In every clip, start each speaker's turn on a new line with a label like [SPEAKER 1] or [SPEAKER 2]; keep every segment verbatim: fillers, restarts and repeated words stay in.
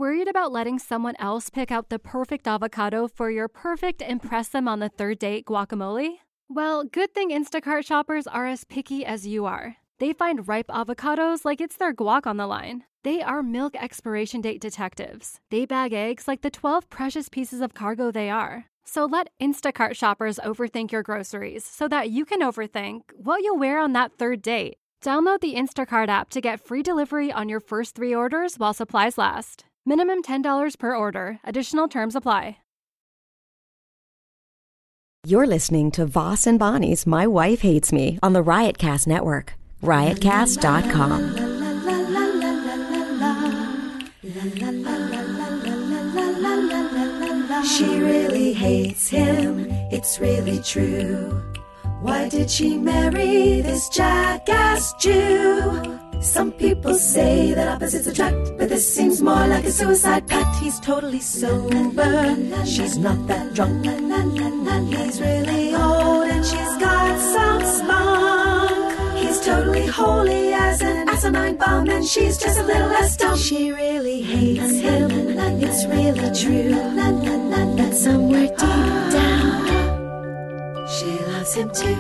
[SPEAKER 1] Worried about letting someone else pick out the perfect avocado for your perfect impress them on the third date guacamole? Well, good thing Instacart shoppers are as picky as you are. They find ripe avocados like it's their guac on the line. They are milk expiration date detectives. They bag eggs like the twelve precious pieces of cargo they are. So let Instacart shoppers overthink your groceries so that you can overthink what you'll wear on that third date. Download the Instacart app to get free delivery on your first three orders while supplies last. Minimum ten dollars per order. Additional terms apply.
[SPEAKER 2] You're listening to Voss and Bonnie's My Wife Hates Me on the Riotcast Network. riotcast dot com.
[SPEAKER 3] She really hates him, it's really true. Why did she marry this jackass Jew? Some people say that opposites attract, but this seems more like a suicide pact. He's totally sober, she's not that drunk. He's really old and she's got some spunk. He's totally holy as an asinine bomb, and she's just a little less dumb. She really hates him, it's really true. But somewhere deep down, she loves him too.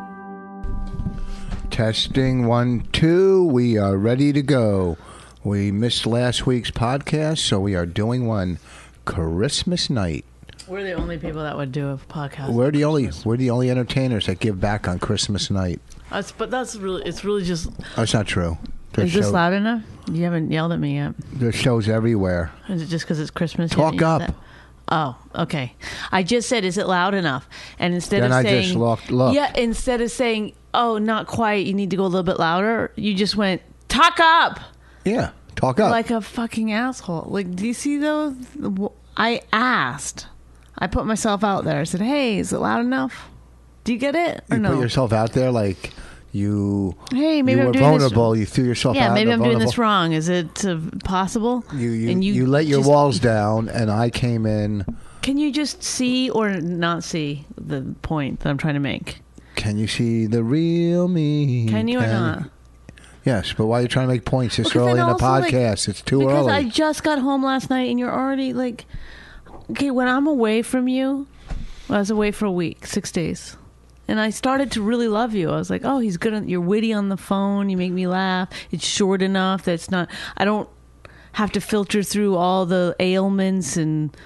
[SPEAKER 4] Testing one, two. We are ready to go. We missed last week's podcast, so we are doing one Christmas night.
[SPEAKER 5] We're the only people that would do a podcast.
[SPEAKER 4] We're the only we're the only entertainers that give back on Christmas night.
[SPEAKER 5] That's, but that's really it's really just.
[SPEAKER 4] Oh, it's not true. There's
[SPEAKER 5] is this
[SPEAKER 4] show,
[SPEAKER 5] loud enough? You haven't yelled at me yet.
[SPEAKER 4] There's shows everywhere.
[SPEAKER 5] Is it just because it's Christmas?
[SPEAKER 4] Talk up.
[SPEAKER 5] That? Oh, okay. I just said, is it loud enough? And instead
[SPEAKER 4] then
[SPEAKER 5] of
[SPEAKER 4] I
[SPEAKER 5] saying,
[SPEAKER 4] just looked, looked.
[SPEAKER 5] yeah, instead of saying, oh, not quiet, you need to go a little bit louder, you just went, talk up.
[SPEAKER 4] Yeah, talk up.
[SPEAKER 5] Like a fucking asshole. Like, do you see those? I asked. I put myself out there. I said, hey, is it loud enough? Do you get it or
[SPEAKER 4] you
[SPEAKER 5] no?
[SPEAKER 4] put yourself out there like you.
[SPEAKER 5] Hey, maybe
[SPEAKER 4] you
[SPEAKER 5] I'm
[SPEAKER 4] were
[SPEAKER 5] doing
[SPEAKER 4] vulnerable.
[SPEAKER 5] This,
[SPEAKER 4] you threw yourself
[SPEAKER 5] yeah,
[SPEAKER 4] out.
[SPEAKER 5] Yeah, maybe I'm
[SPEAKER 4] vulnerable.
[SPEAKER 5] doing this wrong. Is it uh, possible?
[SPEAKER 4] You you,
[SPEAKER 5] and
[SPEAKER 4] you you let your
[SPEAKER 5] just,
[SPEAKER 4] walls down, and I came in.
[SPEAKER 5] Can you just see or not see the point that I'm trying to make?
[SPEAKER 4] Can you see the real me?
[SPEAKER 5] Can you
[SPEAKER 4] Can
[SPEAKER 5] or not?
[SPEAKER 4] Yes, but why are you trying to make points this
[SPEAKER 5] well,
[SPEAKER 4] early in the
[SPEAKER 5] also,
[SPEAKER 4] podcast?
[SPEAKER 5] Like,
[SPEAKER 4] it's too
[SPEAKER 5] because
[SPEAKER 4] early.
[SPEAKER 5] I just got home last night, and you're already like, okay, when I'm away from you, well, I was away for a week, six days. And I started to really love you. I was like, oh, he's good. On, you're witty on the phone. You make me laugh. It's short enough that it's not, I don't have to filter through all the ailments and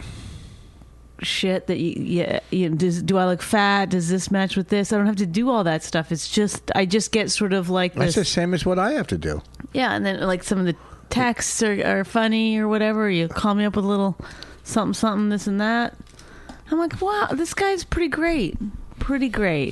[SPEAKER 5] shit that you, yeah, you know, does, do I look fat? Does this match with this? I don't have to do all that stuff. It's just, I just get sort of like this.
[SPEAKER 4] That's the same as what I have to do.
[SPEAKER 5] Yeah. And then like some of the texts are, are funny or whatever. You call me up with a little something, something, this and that. I'm like, wow, this guy's pretty great. Pretty great.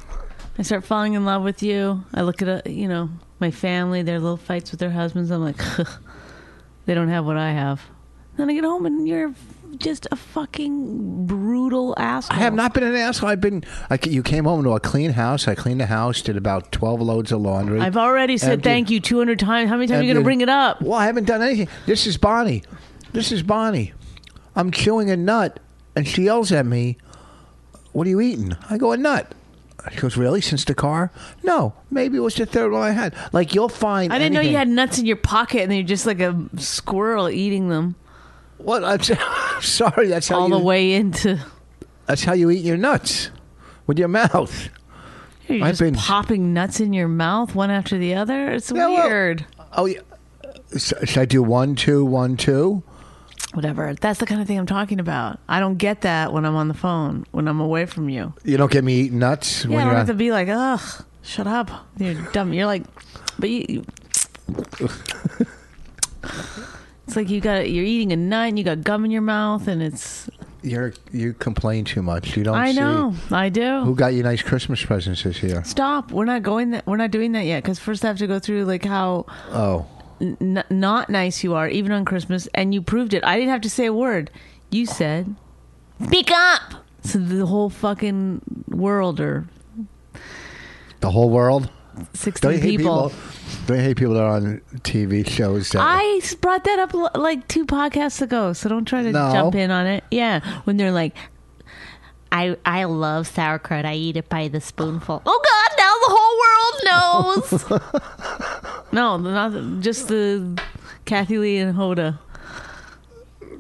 [SPEAKER 5] I start falling in love with you. I look at, a, you know, my family, their little fights with their husbands. I'm like, they don't have what I have. Then I get home and you're just a fucking brutal asshole.
[SPEAKER 4] I have not been an asshole. I've been, like, you came home to a clean house. I cleaned the house, did about twelve loads of laundry.
[SPEAKER 5] I've already said
[SPEAKER 4] emptied,
[SPEAKER 5] thank you two hundred times. How many times emptied, are you going to bring it up?
[SPEAKER 4] Well, I haven't done anything. This is Bonnie. This is Bonnie. I'm chewing a nut and she yells at me, what are you eating? I go, a nut. She goes, really? Since the car? No. Maybe it was the third one I had. Like, you'll find
[SPEAKER 5] I didn't
[SPEAKER 4] anything.
[SPEAKER 5] know you had nuts in your pocket and you're just like a squirrel eating them.
[SPEAKER 4] What? I'm sorry. That's how
[SPEAKER 5] All
[SPEAKER 4] you,
[SPEAKER 5] the way into...
[SPEAKER 4] That's how you eat your nuts. With your mouth.
[SPEAKER 5] You're
[SPEAKER 4] I've
[SPEAKER 5] just
[SPEAKER 4] been
[SPEAKER 5] popping nuts in your mouth one after the other? It's
[SPEAKER 4] yeah,
[SPEAKER 5] weird.
[SPEAKER 4] Well, oh, yeah. Should I do one, two, one, two?
[SPEAKER 5] Whatever. That's the kind of thing I'm talking about. I don't get that when I'm on the phone, when I'm away from you.
[SPEAKER 4] You don't get me eating nuts?
[SPEAKER 5] Yeah,
[SPEAKER 4] when
[SPEAKER 5] I
[SPEAKER 4] you're
[SPEAKER 5] don't
[SPEAKER 4] on...
[SPEAKER 5] have to be like, ugh, shut up. You're dumb. You're like, but you... you it's like you got, you're eating a nut and you got gum in your mouth and it's...
[SPEAKER 4] You're, you complain too much. You don't
[SPEAKER 5] I
[SPEAKER 4] see...
[SPEAKER 5] know. I do.
[SPEAKER 4] Who got you nice Christmas presents this year?
[SPEAKER 5] Stop. We're not going that. We're not doing that yet because first I have to go through like how...
[SPEAKER 4] Oh...
[SPEAKER 5] N- not nice you are, even on Christmas, and you proved it. I didn't have to say a word. You said, "Speak up!" So the whole fucking world, or
[SPEAKER 4] the whole world,
[SPEAKER 5] sixteen don't people. people.
[SPEAKER 4] Don't you hate people that are on T V shows? That
[SPEAKER 5] I brought that up like two podcasts ago, so don't try to
[SPEAKER 4] no.
[SPEAKER 5] jump in on it. Yeah, when they're like, "I I love sauerkraut. I eat it by the spoonful." Oh God! Now the whole world knows. No, not just the Kathy Lee and Hoda.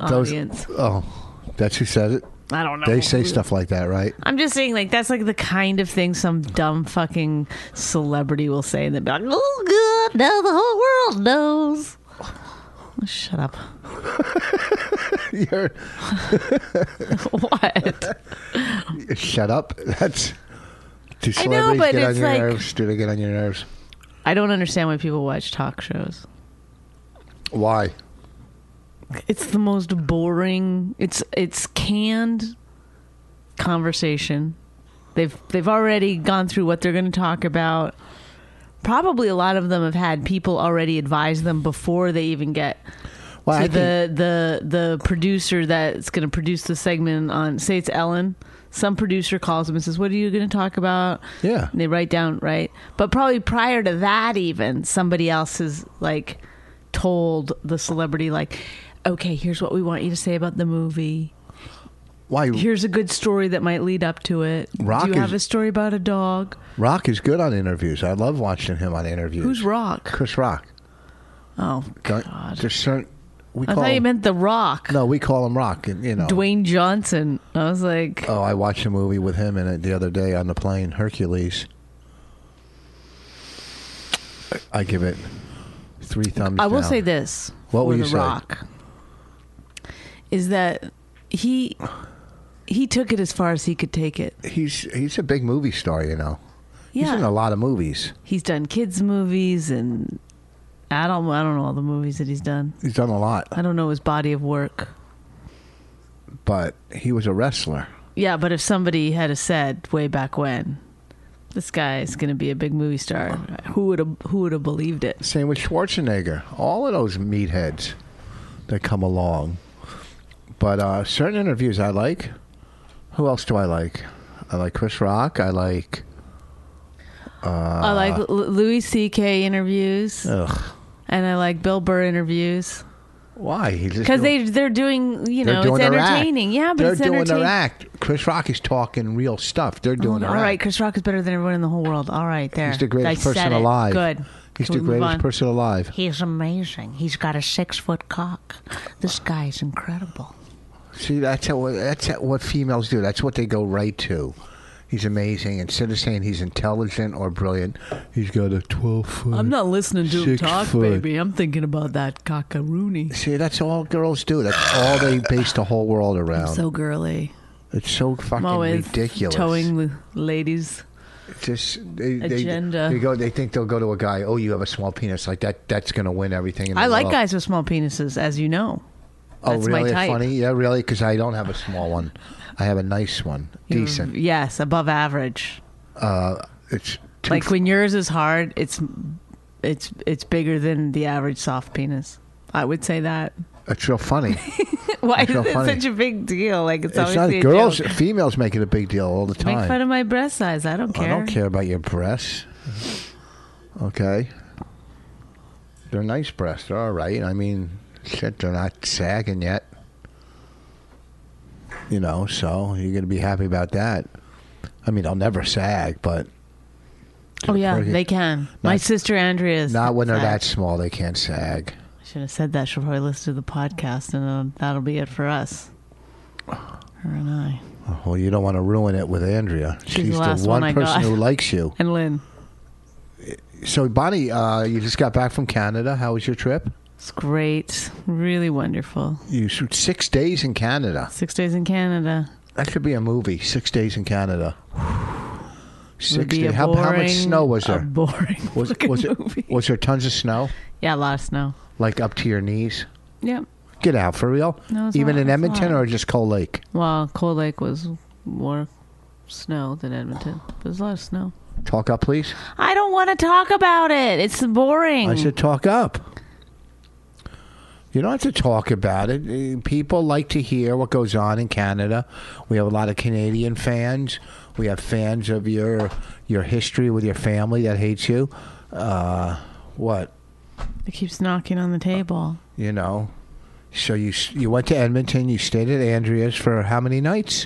[SPEAKER 4] Those-
[SPEAKER 5] audience.
[SPEAKER 4] Oh, that's who said it?
[SPEAKER 5] I don't know.
[SPEAKER 4] They say stuff like that, right?
[SPEAKER 5] I'm just saying, like, that's like the kind of thing some dumb fucking celebrity will say, and they'll be like, oh, good, now the whole world knows. Oh, shut up.
[SPEAKER 4] You're,
[SPEAKER 5] What?
[SPEAKER 4] shut up. That's. Do
[SPEAKER 5] I know,
[SPEAKER 4] celebrities
[SPEAKER 5] but
[SPEAKER 4] get on
[SPEAKER 5] it's
[SPEAKER 4] your
[SPEAKER 5] like-
[SPEAKER 4] nerves? Do they get on your nerves?
[SPEAKER 5] I don't understand why people watch talk shows.
[SPEAKER 4] Why?
[SPEAKER 5] It's the most boring. It's it's canned conversation. They've they've already gone through what they're going to talk about. Probably a lot of them have had people already advise them before they even get
[SPEAKER 4] Well,
[SPEAKER 5] to
[SPEAKER 4] I
[SPEAKER 5] the,
[SPEAKER 4] think,
[SPEAKER 5] the the producer that's going to produce the segment on. Say it's Ellen. Some producer calls them and says, "What are you going to talk about?"
[SPEAKER 4] yeah.
[SPEAKER 5] And they write down, right? But probably prior to that, even somebody else has like told the celebrity, like, okay, here's what we want you to say about the movie.
[SPEAKER 4] Why?
[SPEAKER 5] Here's a good story that might lead up to it.
[SPEAKER 4] Rock
[SPEAKER 5] Do you
[SPEAKER 4] is-
[SPEAKER 5] have a story about a dog?
[SPEAKER 4] Rock is good on interviews. I love watching him on interviews.
[SPEAKER 5] Who's Rock?
[SPEAKER 4] Chris Rock.
[SPEAKER 5] Oh,
[SPEAKER 4] Don't-
[SPEAKER 5] God.
[SPEAKER 4] There's certain. We
[SPEAKER 5] I
[SPEAKER 4] call
[SPEAKER 5] thought you
[SPEAKER 4] him,
[SPEAKER 5] meant The Rock.
[SPEAKER 4] No, we call him Rock. And, you know.
[SPEAKER 5] Dwayne Johnson. I was like,
[SPEAKER 4] Oh, I watched a movie with him in it the other day on the plane, Hercules. I- I give it three thumbs
[SPEAKER 5] I will
[SPEAKER 4] down.
[SPEAKER 5] say this.
[SPEAKER 4] What
[SPEAKER 5] for
[SPEAKER 4] will you
[SPEAKER 5] The
[SPEAKER 4] say?
[SPEAKER 5] Rock is that he he took it as far as he could take it.
[SPEAKER 4] He's he's a big movie star, you know. He's
[SPEAKER 5] Yeah.
[SPEAKER 4] in a lot of movies.
[SPEAKER 5] He's done kids movies and adult. I don't know all the movies that he's done.
[SPEAKER 4] He's done a lot,
[SPEAKER 5] I don't know his body of work.
[SPEAKER 4] but he was a wrestler.
[SPEAKER 5] Yeah, but if somebody had said way back when, this guy is going to be a big movie star, who would have who would have believed it?
[SPEAKER 4] Same with Schwarzenegger. All of those meatheads that come along. But uh, certain interviews I like. Who else do I like? I like Chris Rock. I like. Uh,
[SPEAKER 5] I like L- Louis C K interviews,
[SPEAKER 4] Ugh.
[SPEAKER 5] and I like Bill Burr interviews
[SPEAKER 4] Why? He's just
[SPEAKER 5] because
[SPEAKER 4] doing-
[SPEAKER 5] they they're doing you
[SPEAKER 4] they're
[SPEAKER 5] know
[SPEAKER 4] doing
[SPEAKER 5] it's
[SPEAKER 4] their act.
[SPEAKER 5] entertaining. Yeah, but
[SPEAKER 4] they're
[SPEAKER 5] it's
[SPEAKER 4] doing
[SPEAKER 5] entertaining.
[SPEAKER 4] their act. Chris Rock is talking real stuff. They're doing
[SPEAKER 5] Oh,
[SPEAKER 4] their
[SPEAKER 5] all
[SPEAKER 4] act.
[SPEAKER 5] right, Chris Rock is better than everyone in the whole world. All right, there.
[SPEAKER 4] He's the greatest
[SPEAKER 5] I said
[SPEAKER 4] person
[SPEAKER 5] it.
[SPEAKER 4] alive.
[SPEAKER 5] Good.
[SPEAKER 4] He's
[SPEAKER 5] Can
[SPEAKER 4] the
[SPEAKER 5] we move
[SPEAKER 4] greatest
[SPEAKER 5] on?
[SPEAKER 4] person alive.
[SPEAKER 5] He's amazing. He's got a six foot cock. This guy's incredible.
[SPEAKER 4] See, that's how, that's how, what females do. That's what they go right to. He's amazing. Instead of saying he's intelligent or brilliant, he's got a twelve foot.
[SPEAKER 5] I'm not listening to him
[SPEAKER 4] Six
[SPEAKER 5] talk,
[SPEAKER 4] foot.
[SPEAKER 5] baby. I'm thinking about that cockaroony.
[SPEAKER 4] See, that's all girls do. That's all they base the whole world around.
[SPEAKER 5] So girly.
[SPEAKER 4] It's so fucking
[SPEAKER 5] I'm always
[SPEAKER 4] ridiculous.
[SPEAKER 5] towing the ladies.
[SPEAKER 4] It's just they, they,
[SPEAKER 5] Agenda.
[SPEAKER 4] They go. They think they'll go to a guy. Oh, you have a small penis. Like that. That's going to win everything. In the
[SPEAKER 5] I like
[SPEAKER 4] world.
[SPEAKER 5] guys with small penises, as you know.
[SPEAKER 4] Oh,
[SPEAKER 5] That's my
[SPEAKER 4] really?
[SPEAKER 5] type.
[SPEAKER 4] Funny? Yeah, really? Because I don't have a small one. I have a nice one.
[SPEAKER 5] You're-
[SPEAKER 4] Decent.
[SPEAKER 5] Yes, above average.
[SPEAKER 4] Uh, it's too
[SPEAKER 5] Like when yours is hard, it's it's it's bigger than the average soft penis. I would say that.
[SPEAKER 4] It's real funny.
[SPEAKER 5] Why
[SPEAKER 4] It's
[SPEAKER 5] is
[SPEAKER 4] so
[SPEAKER 5] it
[SPEAKER 4] funny.
[SPEAKER 5] such a big deal? Like it's,
[SPEAKER 4] It's not
[SPEAKER 5] obviously a
[SPEAKER 4] girls.
[SPEAKER 5] joke.
[SPEAKER 4] Females make it a big deal all the
[SPEAKER 5] Make
[SPEAKER 4] time.
[SPEAKER 5] fun of my breast size. I don't care.
[SPEAKER 4] I don't care about your breasts. Okay. They're nice breasts. They're all right. I mean, shit, they're not sagging yet. You know, so you're going to be happy about that. I mean, I'll never sag, but
[SPEAKER 5] Oh yeah,
[SPEAKER 4] Very good.
[SPEAKER 5] they can. My
[SPEAKER 4] Not-
[SPEAKER 5] sister Andrea is
[SPEAKER 4] not when they're
[SPEAKER 5] fat.
[SPEAKER 4] that small. They can't sag.
[SPEAKER 5] I should have said that. She'll probably listen to the podcast, and uh, that'll be it for us. Her and I.
[SPEAKER 4] Well, you don't want to ruin it with Andrea.
[SPEAKER 5] She's
[SPEAKER 4] She's
[SPEAKER 5] the last
[SPEAKER 4] the one
[SPEAKER 5] one I
[SPEAKER 4] person
[SPEAKER 5] got.
[SPEAKER 4] who likes you.
[SPEAKER 5] And Lynn.
[SPEAKER 4] So, Bonnie, uh, you just got back from Canada. How was your trip?
[SPEAKER 5] It's great. Really wonderful.
[SPEAKER 4] You six days in Canada.
[SPEAKER 5] Six days in Canada.
[SPEAKER 4] That could be a movie. Six days in Canada.
[SPEAKER 5] Would
[SPEAKER 4] Six
[SPEAKER 5] be
[SPEAKER 4] days.
[SPEAKER 5] a
[SPEAKER 4] How, how much
[SPEAKER 5] boring-
[SPEAKER 4] snow was
[SPEAKER 5] A
[SPEAKER 4] there?
[SPEAKER 5] boring
[SPEAKER 4] Was,
[SPEAKER 5] fucking
[SPEAKER 4] was it?
[SPEAKER 5] movie.
[SPEAKER 4] Was there tons of snow?
[SPEAKER 5] Yeah, a lot of snow.
[SPEAKER 4] Like up to your knees?
[SPEAKER 5] Yep.
[SPEAKER 4] Get out for real.
[SPEAKER 5] No, it's a
[SPEAKER 4] Even
[SPEAKER 5] lot-
[SPEAKER 4] in
[SPEAKER 5] it's a
[SPEAKER 4] Edmonton
[SPEAKER 5] lot.
[SPEAKER 4] or just Cold Lake?
[SPEAKER 5] Well, Cold Lake was more snow than Edmonton. There's a lot of snow.
[SPEAKER 4] Talk up, please.
[SPEAKER 5] I don't want to talk about it. It's boring.
[SPEAKER 4] I said talk up. You don't have to talk about it. Uh, People like to hear what goes on in Canada. We have a lot of Canadian fans. We have fans of your your history with your family that hates you. Uh, what?
[SPEAKER 5] It keeps knocking on the table.
[SPEAKER 4] You know. So you you went to Edmonton. You stayed at Andrea's for how many nights?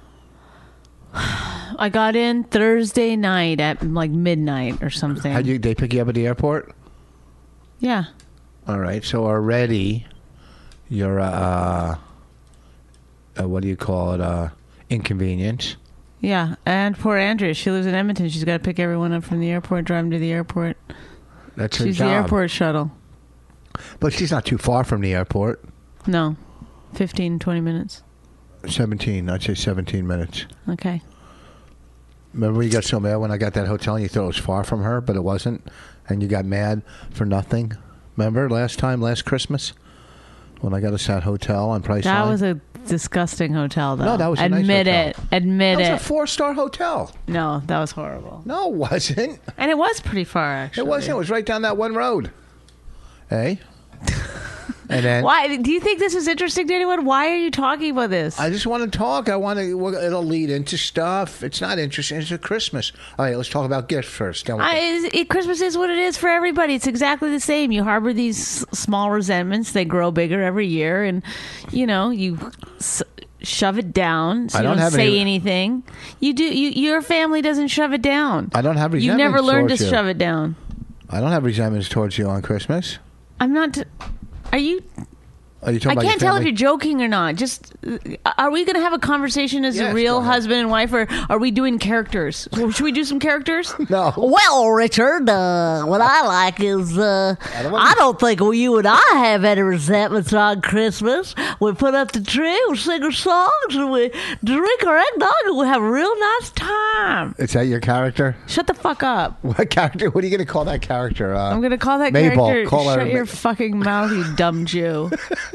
[SPEAKER 5] I got in Thursday night at like midnight or something.
[SPEAKER 4] How'd you, they pick you up at the airport?
[SPEAKER 5] Yeah.
[SPEAKER 4] All right. So already you're a, uh, uh, what do you call it? Uh, inconvenience.
[SPEAKER 5] Yeah, and poor Andrea. She lives in Edmonton. She's got to pick everyone up from the airport, drive them to the airport.
[SPEAKER 4] That's her
[SPEAKER 5] She's
[SPEAKER 4] job.
[SPEAKER 5] the airport shuttle.
[SPEAKER 4] But she's not too far from the airport.
[SPEAKER 5] No, fifteen, twenty minutes.
[SPEAKER 4] seventeen. I'd say seventeen minutes.
[SPEAKER 5] Okay.
[SPEAKER 4] Remember when you got so mad when I got that hotel and you thought it was far from her, but it wasn't? And you got mad for nothing? Remember last time, last Christmas? When I got us that hotel on Priceline?
[SPEAKER 5] That was a disgusting hotel, though.
[SPEAKER 4] No, that was a nice
[SPEAKER 5] Admit
[SPEAKER 4] hotel.
[SPEAKER 5] it. Admit
[SPEAKER 4] That
[SPEAKER 5] it.
[SPEAKER 4] was a four-star hotel.
[SPEAKER 5] No, that was horrible.
[SPEAKER 4] No, it wasn't.
[SPEAKER 5] And it was pretty far, actually.
[SPEAKER 4] It wasn't. It was right down that one road. Hey? And then
[SPEAKER 5] Why? Do you think this is interesting to anyone? Why are you talking about this?
[SPEAKER 4] I just want to talk. I want to. well, It'll lead into stuff. It's not interesting. It's a Christmas. All right, let's talk about gifts first. Then we'll-
[SPEAKER 5] I, it, Christmas is what it is for everybody. It's exactly the same. You harbor these s- small resentments. They grow bigger every year, and you know you s- shove it down. So
[SPEAKER 4] I
[SPEAKER 5] you
[SPEAKER 4] don't
[SPEAKER 5] don't
[SPEAKER 4] have
[SPEAKER 5] say
[SPEAKER 4] any-
[SPEAKER 5] anything. You do. You, your family doesn't shove it down.
[SPEAKER 4] I don't have
[SPEAKER 5] You
[SPEAKER 4] resentments
[SPEAKER 5] never learned to
[SPEAKER 4] towards you.
[SPEAKER 5] shove it down.
[SPEAKER 4] I don't have resentments towards you on Christmas.
[SPEAKER 5] I'm not. T- are you?
[SPEAKER 4] Are you talking
[SPEAKER 5] I
[SPEAKER 4] about
[SPEAKER 5] can't
[SPEAKER 4] your
[SPEAKER 5] tell if
[SPEAKER 4] family?
[SPEAKER 5] you're joking or not. Just, uh, are we going to have a conversation as
[SPEAKER 4] Yes,
[SPEAKER 5] a real
[SPEAKER 4] go ahead.
[SPEAKER 5] husband and wife, or are we doing characters? Should we do some characters?
[SPEAKER 4] No.
[SPEAKER 6] Well, Richard, uh, what I like is uh,
[SPEAKER 4] I don't
[SPEAKER 6] I,
[SPEAKER 4] wanna-
[SPEAKER 6] don't think well, you and I have any resentments on Christmas. We put up the tree, we sing our songs, and we drink our eggnog, and we have a real nice time.
[SPEAKER 4] Is that your character?
[SPEAKER 5] Shut the fuck up.
[SPEAKER 4] What character? What are you going to call that character? Uh,
[SPEAKER 5] I'm going to call that
[SPEAKER 4] Mabel.
[SPEAKER 5] character.
[SPEAKER 4] Call her
[SPEAKER 5] Shut
[SPEAKER 4] Ma-
[SPEAKER 5] your fucking mouth, you dumb Jew.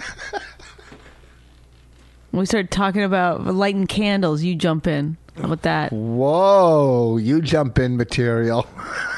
[SPEAKER 5] We start talking about lighting candles. You jump in. How about that?
[SPEAKER 4] Whoa! You jump in material.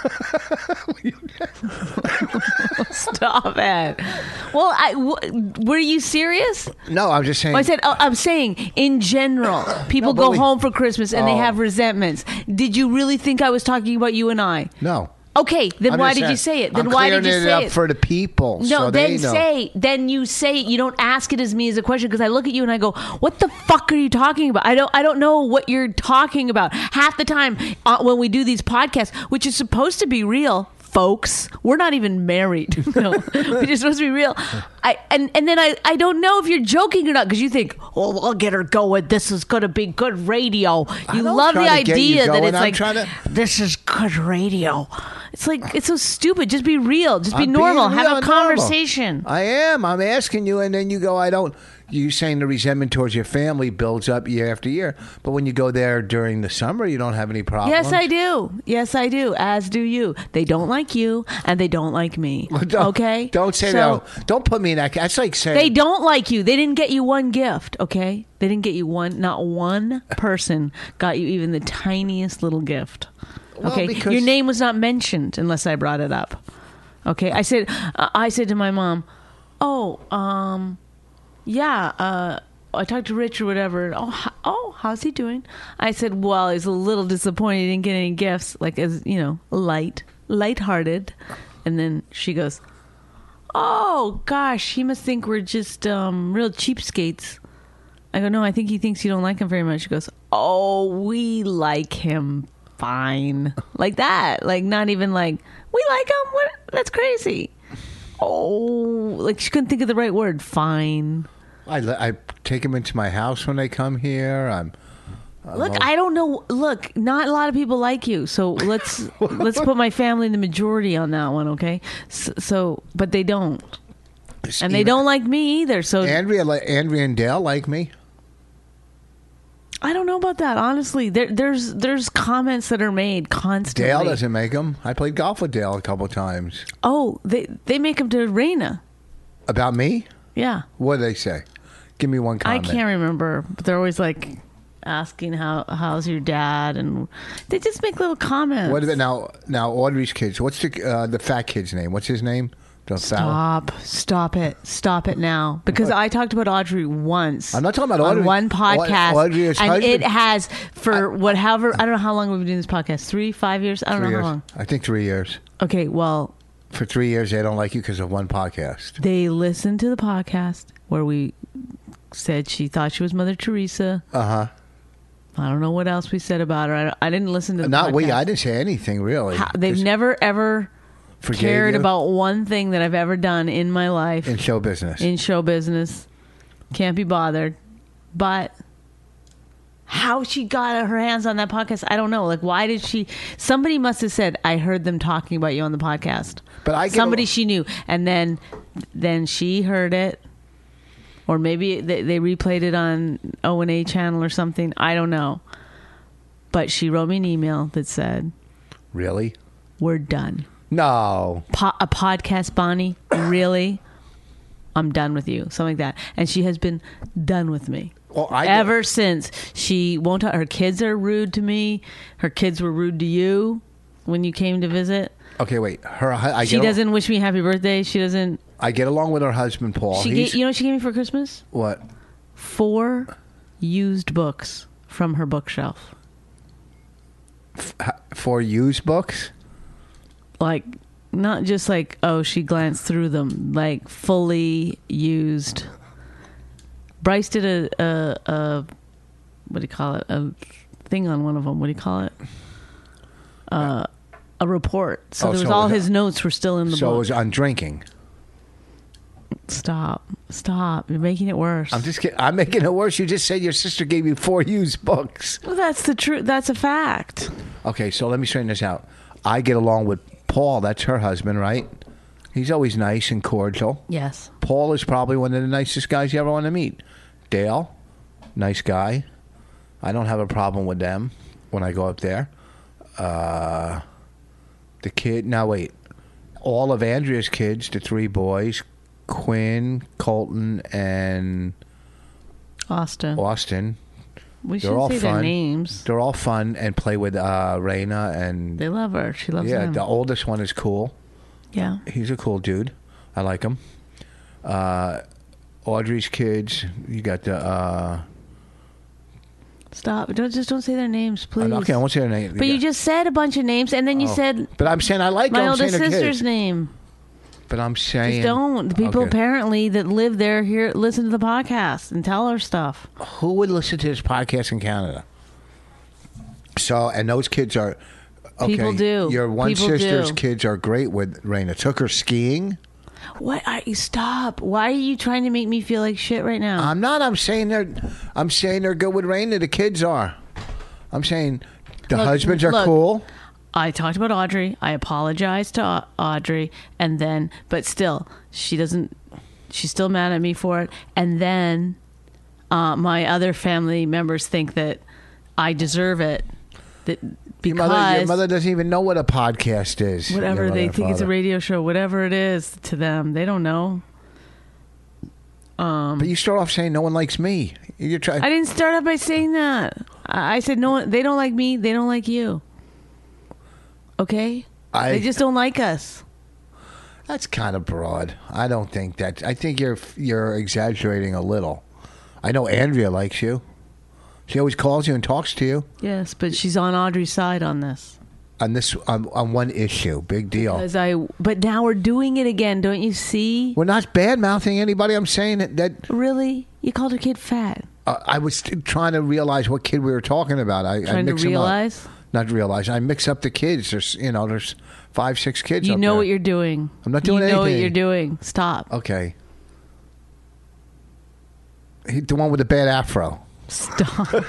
[SPEAKER 5] Stop it. Well, I w- were you serious?
[SPEAKER 4] No, I'm just saying.
[SPEAKER 5] I said, oh, I'm saying in general, people
[SPEAKER 4] No, but
[SPEAKER 5] go
[SPEAKER 4] we-
[SPEAKER 5] home for Christmas and they
[SPEAKER 4] Oh.
[SPEAKER 5] have resentments. Did you really think I was talking about you and I?
[SPEAKER 4] no.
[SPEAKER 5] Okay, then
[SPEAKER 4] I'm
[SPEAKER 5] why
[SPEAKER 4] just
[SPEAKER 5] did you
[SPEAKER 4] saying-
[SPEAKER 5] say it? Then
[SPEAKER 4] I'm
[SPEAKER 5] why did
[SPEAKER 4] clearing
[SPEAKER 5] you
[SPEAKER 4] it
[SPEAKER 5] say
[SPEAKER 4] up
[SPEAKER 5] it?
[SPEAKER 4] for the people?
[SPEAKER 5] No,
[SPEAKER 4] so
[SPEAKER 5] then
[SPEAKER 4] they know.
[SPEAKER 5] say, then you say, you don't ask it as me as a question because I look at you and I go, what the fuck are you talking about? I don't, I don't know what you're talking about. Half the time uh, when we do these podcasts, which is supposed to be real, folks, we're not even married. No, we're just supposed to be real. I and and then I, I don't know if you're joking or not because you think, oh, I'll get her going. This is going to be good radio. You
[SPEAKER 4] don't
[SPEAKER 5] love the
[SPEAKER 4] try to get you
[SPEAKER 5] idea that
[SPEAKER 4] going.
[SPEAKER 5] it's
[SPEAKER 4] I'm
[SPEAKER 5] like
[SPEAKER 4] trying to-
[SPEAKER 5] this is good radio. It's like it's so stupid. Just be real. Just be
[SPEAKER 4] I'm
[SPEAKER 5] normal.
[SPEAKER 4] being
[SPEAKER 5] Have
[SPEAKER 4] real
[SPEAKER 5] a
[SPEAKER 4] and normal.
[SPEAKER 5] conversation.
[SPEAKER 4] I am. I'm asking you, and then you go, I don't. You saying the resentment towards your family builds up year after year, but when you go there during the summer, you don't have any problems.
[SPEAKER 5] Yes, I do. Yes, I do. As do you. They don't like you, and they don't like me.
[SPEAKER 4] Don't,
[SPEAKER 5] Okay.
[SPEAKER 4] Don't say
[SPEAKER 5] So,
[SPEAKER 4] that. Don't put me in that. That's like saying
[SPEAKER 5] They don't like you. They didn't get you one gift. Okay. They didn't get you one. Not one person got you even the tiniest little gift.
[SPEAKER 4] Well,
[SPEAKER 5] Okay.
[SPEAKER 4] because-
[SPEAKER 5] Your name was not mentioned unless I brought it up. Okay. I said. Uh, I said to my mom, "Oh, um, yeah." Uh, I talked to Rich or whatever. Oh, ho- oh, how's he doing? I said, well, he's a little disappointed he didn't get any gifts, like as you know, light, lighthearted. And then she goes, oh gosh, he must think we're just um, real cheapskates. I go, no, I think he thinks you don't like him very much. She goes, oh, we like him fine, like that, like not even like we like him. What? That's crazy. Oh, like she couldn't think of the right word. Fine.
[SPEAKER 4] I, le- I take them into my house when they come here. I'm. I'm
[SPEAKER 5] Look,
[SPEAKER 4] all-
[SPEAKER 5] I don't know. Look, not a lot of people like you, so let's let's put my family in the majority on that one, okay? So, so but they don't, and they
[SPEAKER 4] even-
[SPEAKER 5] don't like me either. So
[SPEAKER 4] Andrea, li- Andrea and Dale like me.
[SPEAKER 5] I don't know about that, honestly. There, there's there's comments that are made constantly.
[SPEAKER 4] Dale doesn't make them. I played golf with Dale a couple times.
[SPEAKER 5] Oh, they they make them to Raina.
[SPEAKER 4] About me?
[SPEAKER 5] Yeah,
[SPEAKER 4] What do they say? Give me one comment.
[SPEAKER 5] I can't remember, but they're always like asking how how's your dad, and they just make little comments.
[SPEAKER 4] What about now? Now Audrey's kids. What's the uh, the fat kid's name? What's his name? The Fowler?
[SPEAKER 5] Stop! Stop it! Stop it now! Because I talked about Audrey once.
[SPEAKER 4] I'm not talking about Audrey.
[SPEAKER 5] on one podcast,
[SPEAKER 4] Au- Audrey is
[SPEAKER 5] and
[SPEAKER 4] husband.
[SPEAKER 5] it has for whatever. I don't know how long we've been doing this podcast. Three, five years. I don't
[SPEAKER 4] Three
[SPEAKER 5] know
[SPEAKER 4] years.
[SPEAKER 5] how long.
[SPEAKER 4] I think three years.
[SPEAKER 5] Okay, well,
[SPEAKER 4] For three years, they don't like you because of one podcast.
[SPEAKER 5] they listened to the podcast where we said she thought she was Mother Teresa.
[SPEAKER 4] Uh huh.
[SPEAKER 5] I don't know what else we said about her. I, I didn't listen to the
[SPEAKER 4] Not
[SPEAKER 5] podcast.
[SPEAKER 4] we. I didn't say anything really.
[SPEAKER 5] How- they've
[SPEAKER 4] 'Cause
[SPEAKER 5] never ever
[SPEAKER 4] Forgave
[SPEAKER 5] cared
[SPEAKER 4] you?
[SPEAKER 5] about one thing that I've ever done in my life.
[SPEAKER 4] In show business.
[SPEAKER 5] In show business. Can't be bothered. But how she got her hands on that podcast, I don't know. Like, why did she... Somebody must have said, I heard them talking about you on the podcast.
[SPEAKER 4] But I get
[SPEAKER 5] Somebody
[SPEAKER 4] a-
[SPEAKER 5] she knew. And then then she heard it. Or maybe they, they replayed it on O and A channel or something. I don't know. But she wrote me an email that said,
[SPEAKER 4] Really?
[SPEAKER 5] we're done.
[SPEAKER 4] No.
[SPEAKER 5] Po- a podcast, Bonnie? Really? I'm done with you. Something like that. And she has been done with me.
[SPEAKER 4] Well, I
[SPEAKER 5] Ever since. She won't talk. Her kids are rude to me. Her kids were rude to you when you came to visit.
[SPEAKER 4] Okay, wait. Her, I
[SPEAKER 5] She
[SPEAKER 4] get
[SPEAKER 5] doesn't wish me happy birthday. She doesn't.
[SPEAKER 4] I get along with her husband, Paul.
[SPEAKER 5] She
[SPEAKER 4] He's,
[SPEAKER 5] gave, you know what she gave me for Christmas?
[SPEAKER 4] what?
[SPEAKER 5] Four used books from her bookshelf.
[SPEAKER 4] For used books?
[SPEAKER 5] Like, not just like, oh, she glanced through them. Like, fully used. Bryce did a, a, a what do you call it? A thing on one of them. What do you call it? Uh, a report. So
[SPEAKER 4] Oh,
[SPEAKER 5] there was
[SPEAKER 4] so
[SPEAKER 5] all
[SPEAKER 4] it was-
[SPEAKER 5] his notes were still in the
[SPEAKER 4] So it
[SPEAKER 5] book.
[SPEAKER 4] was on drinking.
[SPEAKER 5] Stop. Stop. You're making it worse.
[SPEAKER 4] I'm just kidding. I'm making it worse. You just said your sister gave you four used books.
[SPEAKER 5] Well, that's the truth. That's a fact.
[SPEAKER 4] Okay, so let me straighten this out. I get along with Paul. That's her husband, right? He's always nice and cordial.
[SPEAKER 5] Yes.
[SPEAKER 4] Paul is probably one of the nicest guys you ever want to meet. Dale, nice guy. I don't have a problem with them when I go up there. Uh, the kid, now wait. All of Andrea's kids, the three boys, Quinn, Colton, and
[SPEAKER 5] Austin.
[SPEAKER 4] Austin,
[SPEAKER 5] We
[SPEAKER 4] they're
[SPEAKER 5] should
[SPEAKER 4] all
[SPEAKER 5] say their
[SPEAKER 4] fun.
[SPEAKER 5] names.
[SPEAKER 4] They're all fun and play with uh, Raina. And
[SPEAKER 5] They love her. She loves
[SPEAKER 4] yeah,
[SPEAKER 5] them.
[SPEAKER 4] the oldest one is cool.
[SPEAKER 5] Yeah.
[SPEAKER 4] He's a cool dude. I like him. Uh, Audrey's kids, you got the... Uh,
[SPEAKER 5] Stop. Don't just don't say their names, please.
[SPEAKER 4] okay, I won't say their name.
[SPEAKER 5] But you just said a bunch of names, and then you
[SPEAKER 4] Oh.
[SPEAKER 5] said
[SPEAKER 4] But I'm saying I like
[SPEAKER 5] my
[SPEAKER 4] them. I'm
[SPEAKER 5] oldest
[SPEAKER 4] saying they're
[SPEAKER 5] sister's
[SPEAKER 4] kids.
[SPEAKER 5] name.
[SPEAKER 4] But I'm saying...
[SPEAKER 5] Just don't. The people
[SPEAKER 4] Okay.
[SPEAKER 5] apparently that live there here listen to the podcast and tell her stuff.
[SPEAKER 4] Who would listen to this podcast in Canada? So, and those kids are... Okay,
[SPEAKER 5] People do.
[SPEAKER 4] Your one
[SPEAKER 5] People
[SPEAKER 4] sister's
[SPEAKER 5] do.
[SPEAKER 4] kids are great with Raina. Took her skiing.
[SPEAKER 5] What? Are you stop? Why are you trying to make me feel like shit right now?
[SPEAKER 4] I'm not. I'm saying they're... I'm saying they're good with Raina. The kids are. I'm saying the
[SPEAKER 5] Look,
[SPEAKER 4] husbands are
[SPEAKER 5] look.
[SPEAKER 4] cool.
[SPEAKER 5] I talked about Audrey. I apologized to Au- Audrey, and then, but still, she doesn't. She's still mad at me for it. And then, uh, my other family members think that I deserve it. That because
[SPEAKER 4] Your mother, your mother doesn't even know what a podcast is.
[SPEAKER 5] whatever
[SPEAKER 4] Your
[SPEAKER 5] they
[SPEAKER 4] mother and
[SPEAKER 5] think it's a
[SPEAKER 4] father.
[SPEAKER 5] radio show, whatever it is to them, they don't know. Um,
[SPEAKER 4] But you start off saying no one likes me. You're trying.
[SPEAKER 5] I didn't start out by saying that. I I said no one. They don't like me. They don't like you. Okay.
[SPEAKER 4] I-
[SPEAKER 5] they just don't like us.
[SPEAKER 4] That's kind of broad. I don't think that. I think you're you're exaggerating a little. I know Andrea likes you. She always calls you and talks to you
[SPEAKER 5] Yes, but she's on Audrey's side on this.
[SPEAKER 4] on this on, on one issue. Big deal.
[SPEAKER 5] Because I, but now we're doing it again. Don't you see?
[SPEAKER 4] We're not bad mouthing anybody. I'm saying that, that
[SPEAKER 5] Really? You called her kid fat.
[SPEAKER 4] uh, I was t- trying to realize what kid we were talking about. I, I
[SPEAKER 5] Trying to
[SPEAKER 4] mix 'em up.
[SPEAKER 5] realize.
[SPEAKER 4] Not realize. I mix up the kids. There's you know there's five six kids.
[SPEAKER 5] You
[SPEAKER 4] up
[SPEAKER 5] know
[SPEAKER 4] there.
[SPEAKER 5] what you're doing.
[SPEAKER 4] I'm not doing
[SPEAKER 5] You know what
[SPEAKER 4] anything.
[SPEAKER 5] you're doing. Stop.
[SPEAKER 4] Okay. He, the one with the bad afro.
[SPEAKER 5] Stop.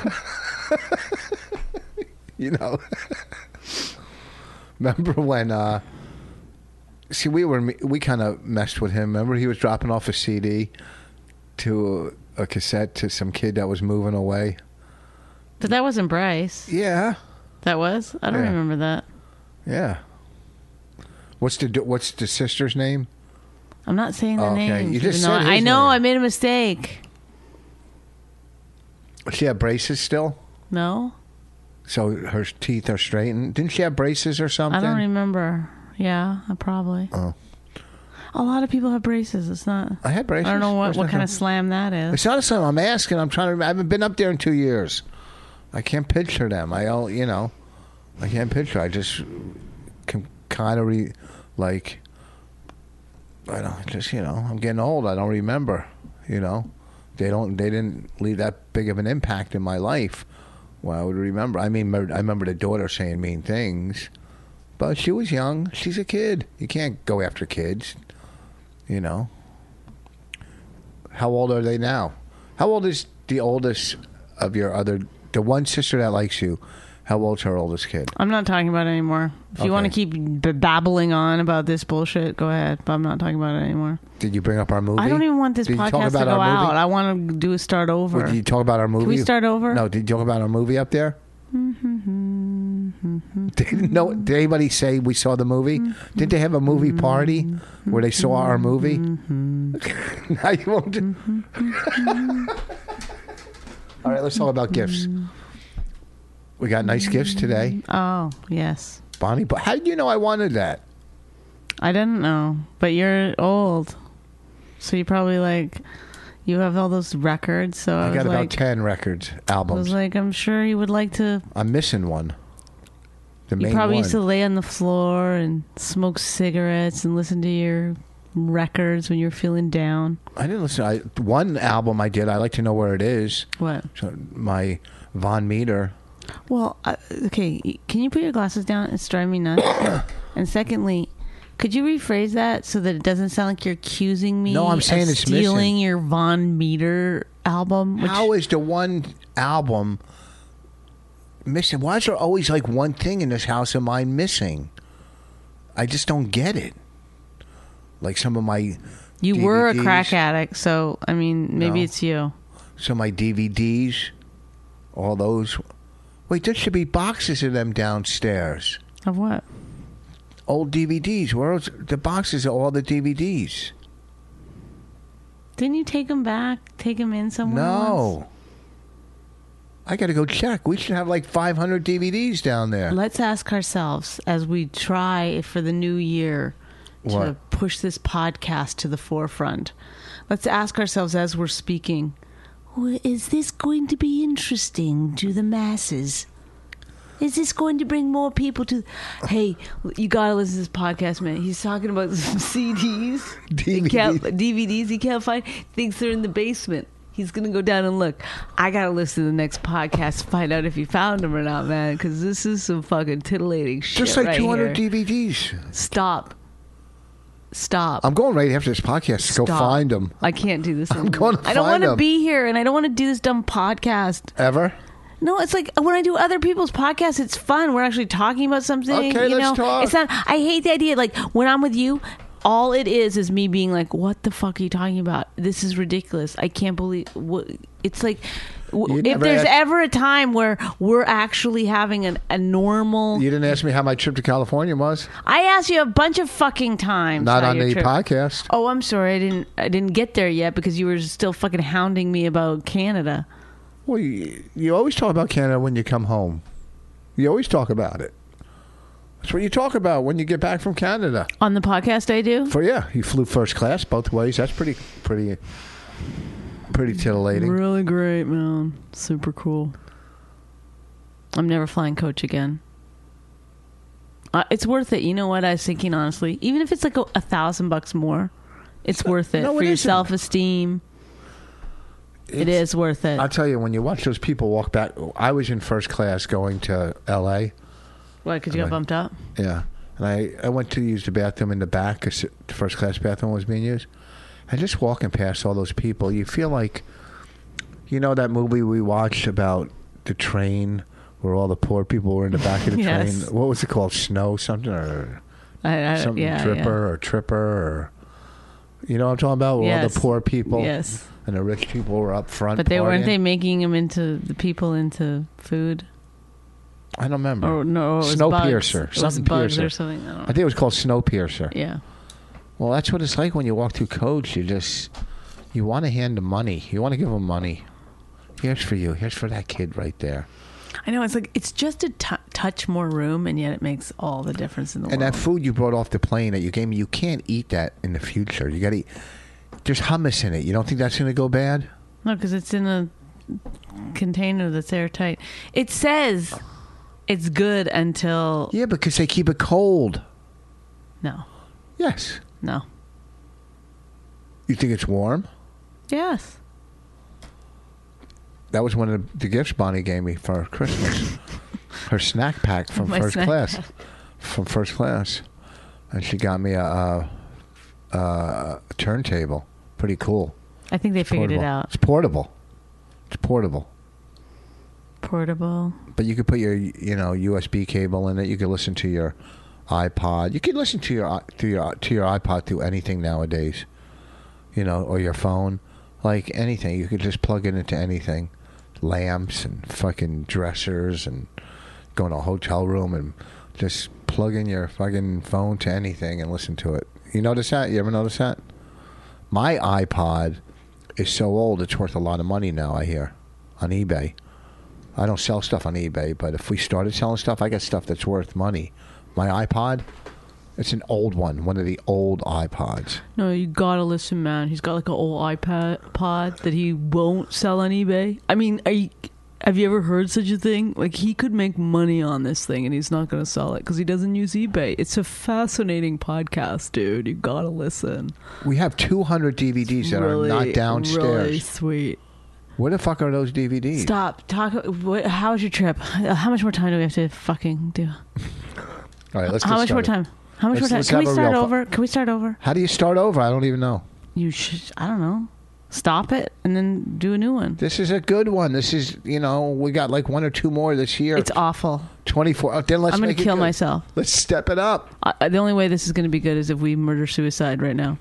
[SPEAKER 4] You know. Remember when? Uh, see, we were we kind of messed with him. Remember, he was dropping off a C D to a, a cassette to some kid that was moving away.
[SPEAKER 5] But that wasn't Bryce.
[SPEAKER 4] Yeah,
[SPEAKER 5] That was? I don't
[SPEAKER 4] Yeah.
[SPEAKER 5] remember that.
[SPEAKER 4] yeah. What's the What's the sister's name?
[SPEAKER 5] I'm not saying the
[SPEAKER 4] Okay,
[SPEAKER 5] name.
[SPEAKER 4] you just
[SPEAKER 5] even though
[SPEAKER 4] said
[SPEAKER 5] I, I
[SPEAKER 4] his
[SPEAKER 5] know
[SPEAKER 4] name.
[SPEAKER 5] I made a mistake.
[SPEAKER 4] Does she have braces still?
[SPEAKER 5] No?
[SPEAKER 4] So her teeth are straightened. Didn't she have braces or something?
[SPEAKER 5] I don't remember. Yeah, I probably.
[SPEAKER 4] Oh.
[SPEAKER 5] A lot of people have braces. It's not.
[SPEAKER 4] I had braces.
[SPEAKER 5] I don't know what,
[SPEAKER 4] There's
[SPEAKER 5] what kind
[SPEAKER 4] nothing-
[SPEAKER 5] of slam that is.
[SPEAKER 4] It's not a slam. I'm asking. I'm trying to. Remember. I haven't been up there in two years. I can't picture them. I, all you know, I can't picture. I just can kind of re, like. I don't just you know. I'm getting old. I don't remember. You know, they don't. They didn't leave that big of an impact in my life. Well, I would remember. I mean, I remember the daughter saying mean things, But she was young. She's a kid. You can't go after kids. You know. How old are they now? How old is the oldest of your other, the one sister that likes you? How old's her oldest kid?
[SPEAKER 5] I'm not talking about it anymore. If you
[SPEAKER 4] Okay.
[SPEAKER 5] want to keep b- babbling on about this bullshit, go ahead. But I'm not talking about it anymore.
[SPEAKER 4] Did you bring up our movie?
[SPEAKER 5] I don't even want this
[SPEAKER 4] Did you talk
[SPEAKER 5] podcast to
[SPEAKER 4] about
[SPEAKER 5] go
[SPEAKER 4] our movie?
[SPEAKER 5] out. I want to do a start over.
[SPEAKER 4] Wait, did you talk about our movie?
[SPEAKER 5] Can we start over?
[SPEAKER 4] No, did you talk about our movie up there? did, no, did anybody say we saw the movie? Did they have a movie party where they saw our movie? Now you won't. do- All right, let's talk about gifts. We got nice gifts today.
[SPEAKER 5] Oh, yes.
[SPEAKER 4] Bonnie, but how did you know I wanted that?
[SPEAKER 5] I didn't know. But you're old. So you probably like, you have all those records. So I,
[SPEAKER 4] I
[SPEAKER 5] was
[SPEAKER 4] got about
[SPEAKER 5] like,
[SPEAKER 4] ten records,
[SPEAKER 5] I
[SPEAKER 4] albums.
[SPEAKER 5] was like, I'm sure you would like to.
[SPEAKER 4] I'm missing one. The
[SPEAKER 5] You
[SPEAKER 4] main
[SPEAKER 5] probably
[SPEAKER 4] one.
[SPEAKER 5] used to lay on the floor and smoke cigarettes and listen to your records when you're feeling down.
[SPEAKER 4] I didn't listen. I, one album I did. I like to know where it is.
[SPEAKER 5] What?
[SPEAKER 4] So my Von Meter.
[SPEAKER 5] Well, uh, okay. Can you put your glasses down? It's driving me nuts. And secondly, could you rephrase that so that it doesn't sound like you're accusing me?
[SPEAKER 4] No, I'm saying
[SPEAKER 5] of
[SPEAKER 4] it's
[SPEAKER 5] stealing
[SPEAKER 4] missing.
[SPEAKER 5] your Von Meter album. Which,
[SPEAKER 4] How is the one album missing? Why is there always like one thing in this house of mine missing? I just don't get it. Like some of my
[SPEAKER 5] you were a
[SPEAKER 4] D V Ds.
[SPEAKER 5] crack addict, so I mean, maybe
[SPEAKER 4] No.
[SPEAKER 5] it's you.
[SPEAKER 4] Some of my D V Ds, all those. Wait, there should be boxes of them downstairs.
[SPEAKER 5] Of what?
[SPEAKER 4] Old D V Ds. Where else? The boxes of all the D V Ds.
[SPEAKER 5] Didn't you take them back? Take them in somewhere? once?
[SPEAKER 4] No. I got to go check. We should have like five hundred D V Ds down there.
[SPEAKER 5] Let's ask ourselves as we try for the new year to
[SPEAKER 4] What?
[SPEAKER 5] push this podcast to the forefront. Let's ask ourselves as we're speaking, "Well, is this going to be interesting to the masses? Is this going to bring more people to... Hey, you got to listen to this podcast, man. He's talking about some C Ds.
[SPEAKER 4] D V Ds.
[SPEAKER 5] He can't, D V Ds he can't find. Thinks they're in the basement. He's going to go down and look. I got to listen to the next podcast to find out if he found them or not, man, because this is some fucking titillating shit
[SPEAKER 4] Just like
[SPEAKER 5] right
[SPEAKER 4] two hundred
[SPEAKER 5] here.
[SPEAKER 4] D V Ds.
[SPEAKER 5] Stop. Stop.
[SPEAKER 4] I'm going right after this podcast to go
[SPEAKER 5] Stop.
[SPEAKER 4] find them.
[SPEAKER 5] I can't do this
[SPEAKER 4] I'm
[SPEAKER 5] anymore.
[SPEAKER 4] going to
[SPEAKER 5] I don't
[SPEAKER 4] find
[SPEAKER 5] want to
[SPEAKER 4] 'em.
[SPEAKER 5] be here, and I don't want to do this dumb podcast.
[SPEAKER 4] Ever?
[SPEAKER 5] No, it's like when I do other people's podcasts, it's fun. We're actually talking about something.
[SPEAKER 4] Okay,
[SPEAKER 5] you
[SPEAKER 4] let's
[SPEAKER 5] know?
[SPEAKER 4] talk.
[SPEAKER 5] It's not. I hate the idea. Like when I'm with you, all it is is me being like, "What the fuck are you talking about? This is ridiculous. I can't believe." What it's like. w-
[SPEAKER 4] You
[SPEAKER 5] If
[SPEAKER 4] never
[SPEAKER 5] there's
[SPEAKER 4] asked-
[SPEAKER 5] ever a time where we're actually having an, a normal,
[SPEAKER 4] You didn't ask me how my trip to California was.
[SPEAKER 5] I asked you a bunch of fucking times.
[SPEAKER 4] Not
[SPEAKER 5] how
[SPEAKER 4] on
[SPEAKER 5] your
[SPEAKER 4] the
[SPEAKER 5] trip-
[SPEAKER 4] podcast.
[SPEAKER 5] Oh, I'm sorry. I didn't. I didn't get there yet because you were still fucking hounding me about Canada.
[SPEAKER 4] Well, you, you always talk about Canada when you come home. You always talk about it. That's what you talk about when you get back from Canada.
[SPEAKER 5] On the podcast, I do.
[SPEAKER 4] For yeah, you flew first class both ways. That's pretty, pretty, pretty titillating.
[SPEAKER 5] Really great, man. Super cool. I'm never flying coach again. Uh, it's worth it. You know what? I was thinking honestly, even if it's like a, a thousand bucks more, it's worth it
[SPEAKER 4] No,
[SPEAKER 5] for
[SPEAKER 4] it
[SPEAKER 5] your
[SPEAKER 4] isn't.
[SPEAKER 5] self esteem. It
[SPEAKER 4] It's-
[SPEAKER 5] is worth it.
[SPEAKER 4] I'll tell you, when you watch those people walk back, I was in first class going to L A.
[SPEAKER 5] Why? Because you got
[SPEAKER 4] Right.
[SPEAKER 5] bumped up.
[SPEAKER 4] Yeah. And I, I went to use the bathroom in the back because the first class bathroom was being used. And just walking past all those people, you feel like, you know, that movie we watched about the train where all the poor people were in the back of the
[SPEAKER 5] Yes.
[SPEAKER 4] train? What was it called? Snow something or
[SPEAKER 5] I, I,
[SPEAKER 4] something
[SPEAKER 5] yeah,
[SPEAKER 4] Tripper
[SPEAKER 5] yeah.
[SPEAKER 4] or Tripper or, you know what I'm talking about? Where all
[SPEAKER 5] Yes.
[SPEAKER 4] the poor people
[SPEAKER 5] Yes.
[SPEAKER 4] and the rich people were up front.
[SPEAKER 5] But they weren't
[SPEAKER 4] partying.
[SPEAKER 5] they making them into the people into food?
[SPEAKER 4] I don't remember.
[SPEAKER 5] Or no, it was
[SPEAKER 4] Snowpiercer.
[SPEAKER 5] bugs. It was
[SPEAKER 4] Something
[SPEAKER 5] bugs
[SPEAKER 4] piercer.
[SPEAKER 5] or something. I
[SPEAKER 4] I
[SPEAKER 5] don't know.
[SPEAKER 4] think it was called Snowpiercer.
[SPEAKER 5] Yeah.
[SPEAKER 4] Well, that's what it's like when you walk through codes. You just, you want to hand them money. You want to give them money. Here's for you. Here's for that kid right there.
[SPEAKER 5] I know, it's like it's just a t- touch more room, and yet it makes all the difference in the
[SPEAKER 4] And
[SPEAKER 5] world.
[SPEAKER 4] that food you brought off the plane that you gave me, you can't eat that in the future. You got to eat. There's hummus in it. You don't think that's going to go bad?
[SPEAKER 5] No, because it's in a container that's airtight. It says it's good until
[SPEAKER 4] Yeah, because they keep it cold.
[SPEAKER 5] no,
[SPEAKER 4] Yes.
[SPEAKER 5] no,
[SPEAKER 4] You think it's warm?
[SPEAKER 5] yes.
[SPEAKER 4] That was one of the gifts Bonnie gave me for Christmas. Her snack pack from
[SPEAKER 5] My
[SPEAKER 4] first
[SPEAKER 5] snack
[SPEAKER 4] class.
[SPEAKER 5] pack.
[SPEAKER 4] from First Class, and she got me a, a, a turntable. Pretty cool.
[SPEAKER 5] I think they figured
[SPEAKER 4] Portable.
[SPEAKER 5] it out.
[SPEAKER 4] It's portable. It's portable.
[SPEAKER 5] Portable.
[SPEAKER 4] But you could put your, you know, U S B cable in it. You could listen to your iPod. You could listen to your to your to your iPod through anything nowadays. You know, or your phone, like anything. You could just plug it into anything, lamps and fucking dressers, and go in a hotel room and just plug in your fucking phone to anything and listen to it. You notice that? You ever notice that? My iPod is so old; it's worth a lot of money now. I hear on eBay. I don't sell stuff on eBay, but if we started selling stuff, I got stuff that's worth money. My iPod, it's an old one, one of the old iPods.
[SPEAKER 5] No, you gotta listen, man. He's got like an old iPad pod that he won't sell on eBay. I mean, are you, have you ever heard such a thing? Like, he could make money on this thing and he's not gonna sell it because he doesn't use eBay. It's a fascinating podcast, dude. You gotta listen.
[SPEAKER 4] We have two hundred D V Ds that
[SPEAKER 5] really,
[SPEAKER 4] are not downstairs.
[SPEAKER 5] Really sweet.
[SPEAKER 4] Where the fuck are those D V Ds?
[SPEAKER 5] Stop. Talk. What, how was your trip? How much more time do we have to fucking do?
[SPEAKER 4] All right, let's
[SPEAKER 5] How
[SPEAKER 4] get
[SPEAKER 5] much more
[SPEAKER 4] started.
[SPEAKER 5] time? How much
[SPEAKER 4] Let's-
[SPEAKER 5] more
[SPEAKER 4] let's
[SPEAKER 5] time? Can we
[SPEAKER 4] have a
[SPEAKER 5] start
[SPEAKER 4] real fu-
[SPEAKER 5] over? Can we start over?
[SPEAKER 4] How do you start over? I don't even know.
[SPEAKER 5] You should. I don't know. Stop it and then do a new one.
[SPEAKER 4] This is a good one. This is, you know, we got like one or two more this year.
[SPEAKER 5] It's awful.
[SPEAKER 4] twenty-four. Oh, then let's
[SPEAKER 5] I'm gonna
[SPEAKER 4] make it
[SPEAKER 5] kill
[SPEAKER 4] good.
[SPEAKER 5] myself.
[SPEAKER 4] Let's step it up.
[SPEAKER 5] I, the only way this is going to be good is if we murder suicide right now.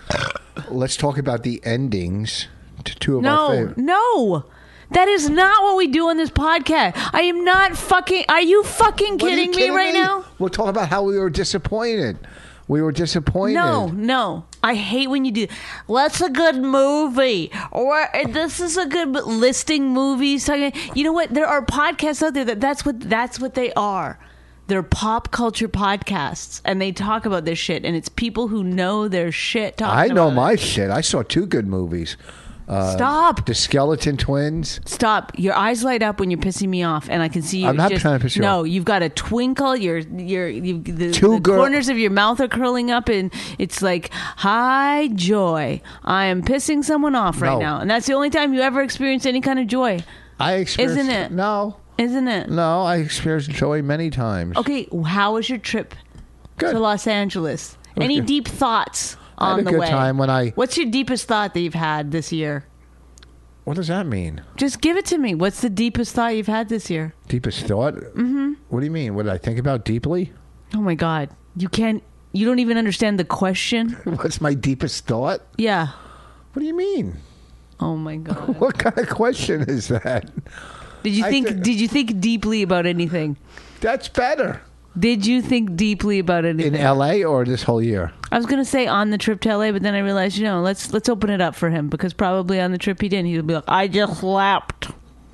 [SPEAKER 4] Let's talk about the endings to two of our
[SPEAKER 5] No,
[SPEAKER 4] favorite.
[SPEAKER 5] no. That is not what we do on this podcast. I am not fucking. Are you fucking
[SPEAKER 4] What, are you
[SPEAKER 5] kidding, me
[SPEAKER 4] kidding
[SPEAKER 5] right now?
[SPEAKER 4] We'll talk about how we were disappointed. We were disappointed.
[SPEAKER 5] No, no. I hate when you do. What's a good movie? Or this is a good listing movies. Talking. You know what? There are podcasts out there that that's what that's what they are. They're pop culture podcasts, and they talk about this shit. And it's people who know their shit talking.
[SPEAKER 4] I know
[SPEAKER 5] about
[SPEAKER 4] my
[SPEAKER 5] it.
[SPEAKER 4] shit. I saw two good movies. Uh,
[SPEAKER 5] Stop.
[SPEAKER 4] The Skeleton Twins.
[SPEAKER 5] Stop. Your eyes light up when you're pissing me off, and I can see you.
[SPEAKER 4] I'm not
[SPEAKER 5] just,
[SPEAKER 4] trying to piss you
[SPEAKER 5] no,
[SPEAKER 4] off.
[SPEAKER 5] you've got a twinkle. Your your you, the,
[SPEAKER 4] Two
[SPEAKER 5] the
[SPEAKER 4] girl-
[SPEAKER 5] corners of your mouth are curling up, and it's like, hi, joy. I am pissing someone off right
[SPEAKER 4] No.
[SPEAKER 5] now, and that's the only time you ever experience any kind of joy,
[SPEAKER 4] I experienced.
[SPEAKER 5] Isn't it?
[SPEAKER 4] No.
[SPEAKER 5] isn't it?
[SPEAKER 4] No, I experienced joy many times.
[SPEAKER 5] Okay, how was your trip
[SPEAKER 4] Good.
[SPEAKER 5] to Los Angeles?
[SPEAKER 4] was
[SPEAKER 5] Any
[SPEAKER 4] good.
[SPEAKER 5] deep thoughts
[SPEAKER 4] I had
[SPEAKER 5] on
[SPEAKER 4] a
[SPEAKER 5] the
[SPEAKER 4] good
[SPEAKER 5] way?
[SPEAKER 4] time when I-
[SPEAKER 5] What's your deepest thought that you've had this year?
[SPEAKER 4] What does that mean?
[SPEAKER 5] Just give it to me. What's the deepest thought you've had this year?
[SPEAKER 4] Deepest thought? Mm-hmm. What do you mean? What did I think about deeply?
[SPEAKER 5] Oh my God. You can't, you don't even understand the question?
[SPEAKER 4] What's my deepest thought?
[SPEAKER 5] Yeah.
[SPEAKER 4] What do you mean?
[SPEAKER 5] Oh my God.
[SPEAKER 4] What kind of question is that?
[SPEAKER 5] Did you
[SPEAKER 4] I
[SPEAKER 5] think,
[SPEAKER 4] thi-
[SPEAKER 5] did you think deeply about anything?
[SPEAKER 4] That's better.
[SPEAKER 5] Did you think deeply about anything?
[SPEAKER 4] In L A or this whole year?
[SPEAKER 5] I was gonna say on the trip to L A, but then I realized, you know, let's let's open it up for him because probably on the trip he didn't. He'll be like, I just slept.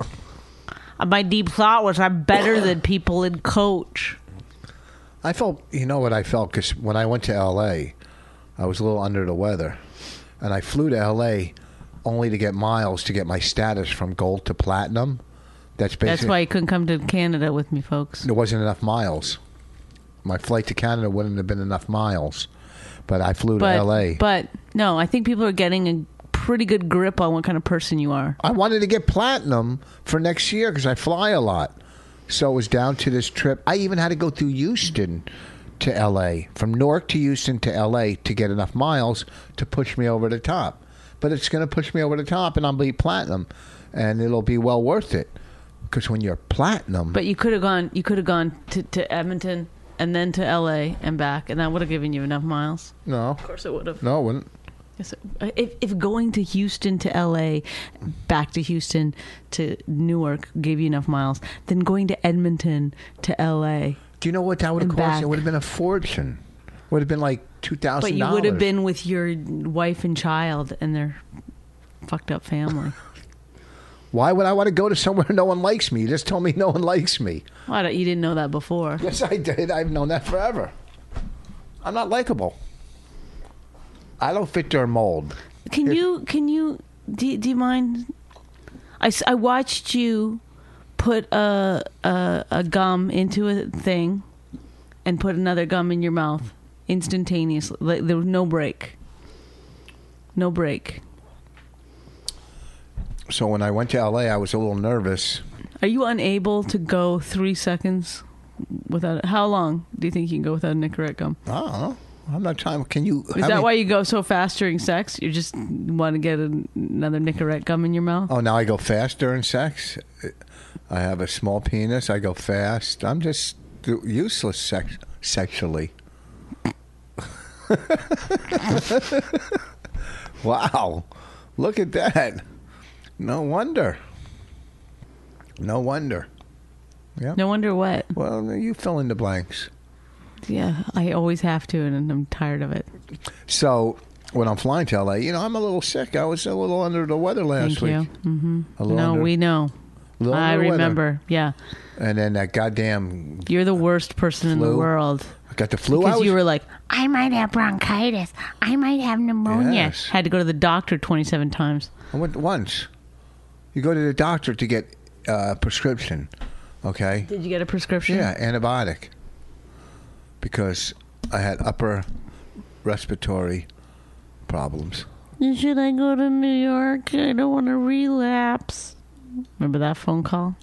[SPEAKER 5] My deep thought was I'm better than people in Coach.
[SPEAKER 4] I felt, you know what I felt? Because when I went to L A, I was a little under the weather. And I flew to L A only to get miles to get my status from gold to platinum. That's basically.
[SPEAKER 5] That's why he couldn't come to Canada with me, folks.
[SPEAKER 4] There wasn't enough miles. My flight to Canada wouldn't have been enough miles. But I flew
[SPEAKER 5] But
[SPEAKER 4] to L A.
[SPEAKER 5] but no, I think people are getting a pretty good grip on what kind of person you are.
[SPEAKER 4] I wanted to get platinum for next year because I fly a lot. So it was down to this trip. I even had to go through Houston to L A, from Newark to Houston to L A to get enough miles to push me over the top. But it's going to push me over the top and I'll be platinum. And it'll be well worth it. Because when you're platinum...
[SPEAKER 5] But you could have gone. You could have gone to, to Edmonton and then to L A and back, and that would have given you enough miles.
[SPEAKER 4] No.
[SPEAKER 5] Of course, it would have.
[SPEAKER 4] No, it wouldn't.
[SPEAKER 5] Yes, if if going to Houston to L A, back to Houston to Newark gave you enough miles, then going to Edmonton to L A.
[SPEAKER 4] Do you know what that would have
[SPEAKER 5] And
[SPEAKER 4] cost?
[SPEAKER 5] back.
[SPEAKER 4] It would have been a fortune. Would have been like two thousand dollars.
[SPEAKER 5] But you would have been with your wife and child and their fucked up family.
[SPEAKER 4] Why would I want to go to somewhere no one likes me? You just told me no one likes me.
[SPEAKER 5] Why don't you didn't know that before?
[SPEAKER 4] Yes, I did. I've known that forever. I'm not likable. I don't fit their mold.
[SPEAKER 5] Can you can you do, do you mind? I, s- I watched you put a, a a gum into a thing and put another gum in your mouth instantaneously. Like, there was no break. No break.
[SPEAKER 4] So when I went to L A, I was a little nervous.
[SPEAKER 5] Are you unable to go three seconds without? How long do you think you can go without a Nicorette gum?
[SPEAKER 4] I don't know. I'm not trying. Can you?
[SPEAKER 5] Is that why you go so fast during sex? You just want to get a, another Nicorette gum in your mouth?
[SPEAKER 4] Oh, now I go fast during sex. I have a small penis. I go fast. I'm just useless sex- sexually. Wow. Look at that. No wonder. No wonder. Yeah.
[SPEAKER 5] No wonder what.
[SPEAKER 4] Well, you fill in the blanks.
[SPEAKER 5] Yeah, I always have to, and I'm tired of it.
[SPEAKER 4] So when I'm flying to L A, you know, I'm a little sick. I was a little under the weather last
[SPEAKER 5] Thank
[SPEAKER 4] week.
[SPEAKER 5] you. Mm-hmm. No,
[SPEAKER 4] under,
[SPEAKER 5] we know. I remember. Yeah.
[SPEAKER 4] And then that goddamn.
[SPEAKER 5] You're the worst person
[SPEAKER 4] flu.
[SPEAKER 5] in the world.
[SPEAKER 4] I got the flu.
[SPEAKER 5] Because
[SPEAKER 4] I was,
[SPEAKER 5] you were like, I might have bronchitis. I might have pneumonia.
[SPEAKER 4] Yes.
[SPEAKER 5] Had to go to the doctor twenty-seven times.
[SPEAKER 4] I went once. You go to the doctor to get a prescription, okay?
[SPEAKER 5] Did you get a prescription?
[SPEAKER 4] Yeah, antibiotic. Because I had upper respiratory problems.
[SPEAKER 5] Should I go to New York? I don't want to relapse. Remember that phone call?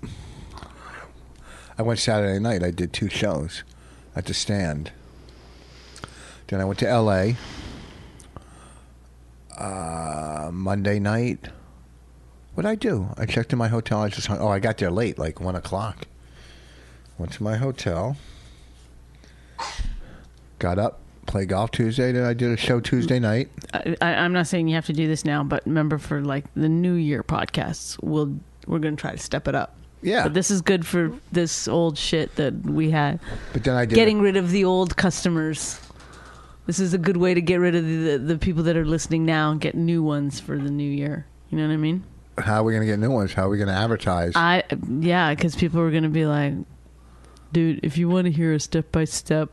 [SPEAKER 4] I went Saturday night. I did two shows at the Stand. Then I went to L A Uh, Monday night. What'd I do? I checked in my hotel. I just hung, oh, I got there late, like one o'clock. Went to my hotel. Got up, played golf Tuesday. Then I did a show Tuesday night.
[SPEAKER 5] I, I, I'm not saying you have to do this now, but remember for like the New Year podcasts, we'll we're gonna try to step it up.
[SPEAKER 4] Yeah.
[SPEAKER 5] But this is good for this old shit that we had.
[SPEAKER 4] But then I did
[SPEAKER 5] Getting rid of the old customers. This is a good way to get rid of the, the, the people that are listening now and get new ones for the new year. You know what I mean?
[SPEAKER 4] How are we gonna get new ones? How are we gonna advertise?
[SPEAKER 5] I yeah, because people are gonna be like, dude, if you want to hear a step by step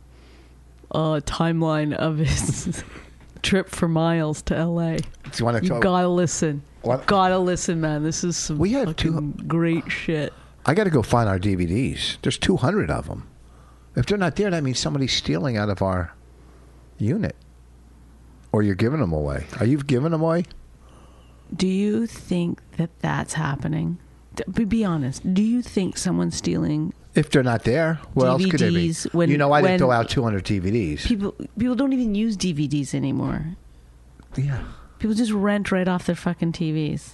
[SPEAKER 5] uh timeline of his trip for miles to L A,
[SPEAKER 4] Do you want to
[SPEAKER 5] you
[SPEAKER 4] talk?
[SPEAKER 5] gotta listen.
[SPEAKER 4] What?
[SPEAKER 5] You gotta listen, man. This is some
[SPEAKER 4] We have
[SPEAKER 5] fucking great shit.
[SPEAKER 4] I got to go find our D V Ds. There's two hundred of them. If they're not there, that means somebody's stealing out of our unit, or you're giving them away. Are you giving them away?
[SPEAKER 5] Do you think that that's happening? Be, be honest. Do you think someone's stealing?
[SPEAKER 4] If they're not there, where else could they be?
[SPEAKER 5] D V Ds when-
[SPEAKER 4] you know, I
[SPEAKER 5] when-
[SPEAKER 4] didn't throw out two hundred D V Ds.
[SPEAKER 5] People people don't even use D V Ds anymore.
[SPEAKER 4] Yeah.
[SPEAKER 5] People just rent right off their fucking T Vs.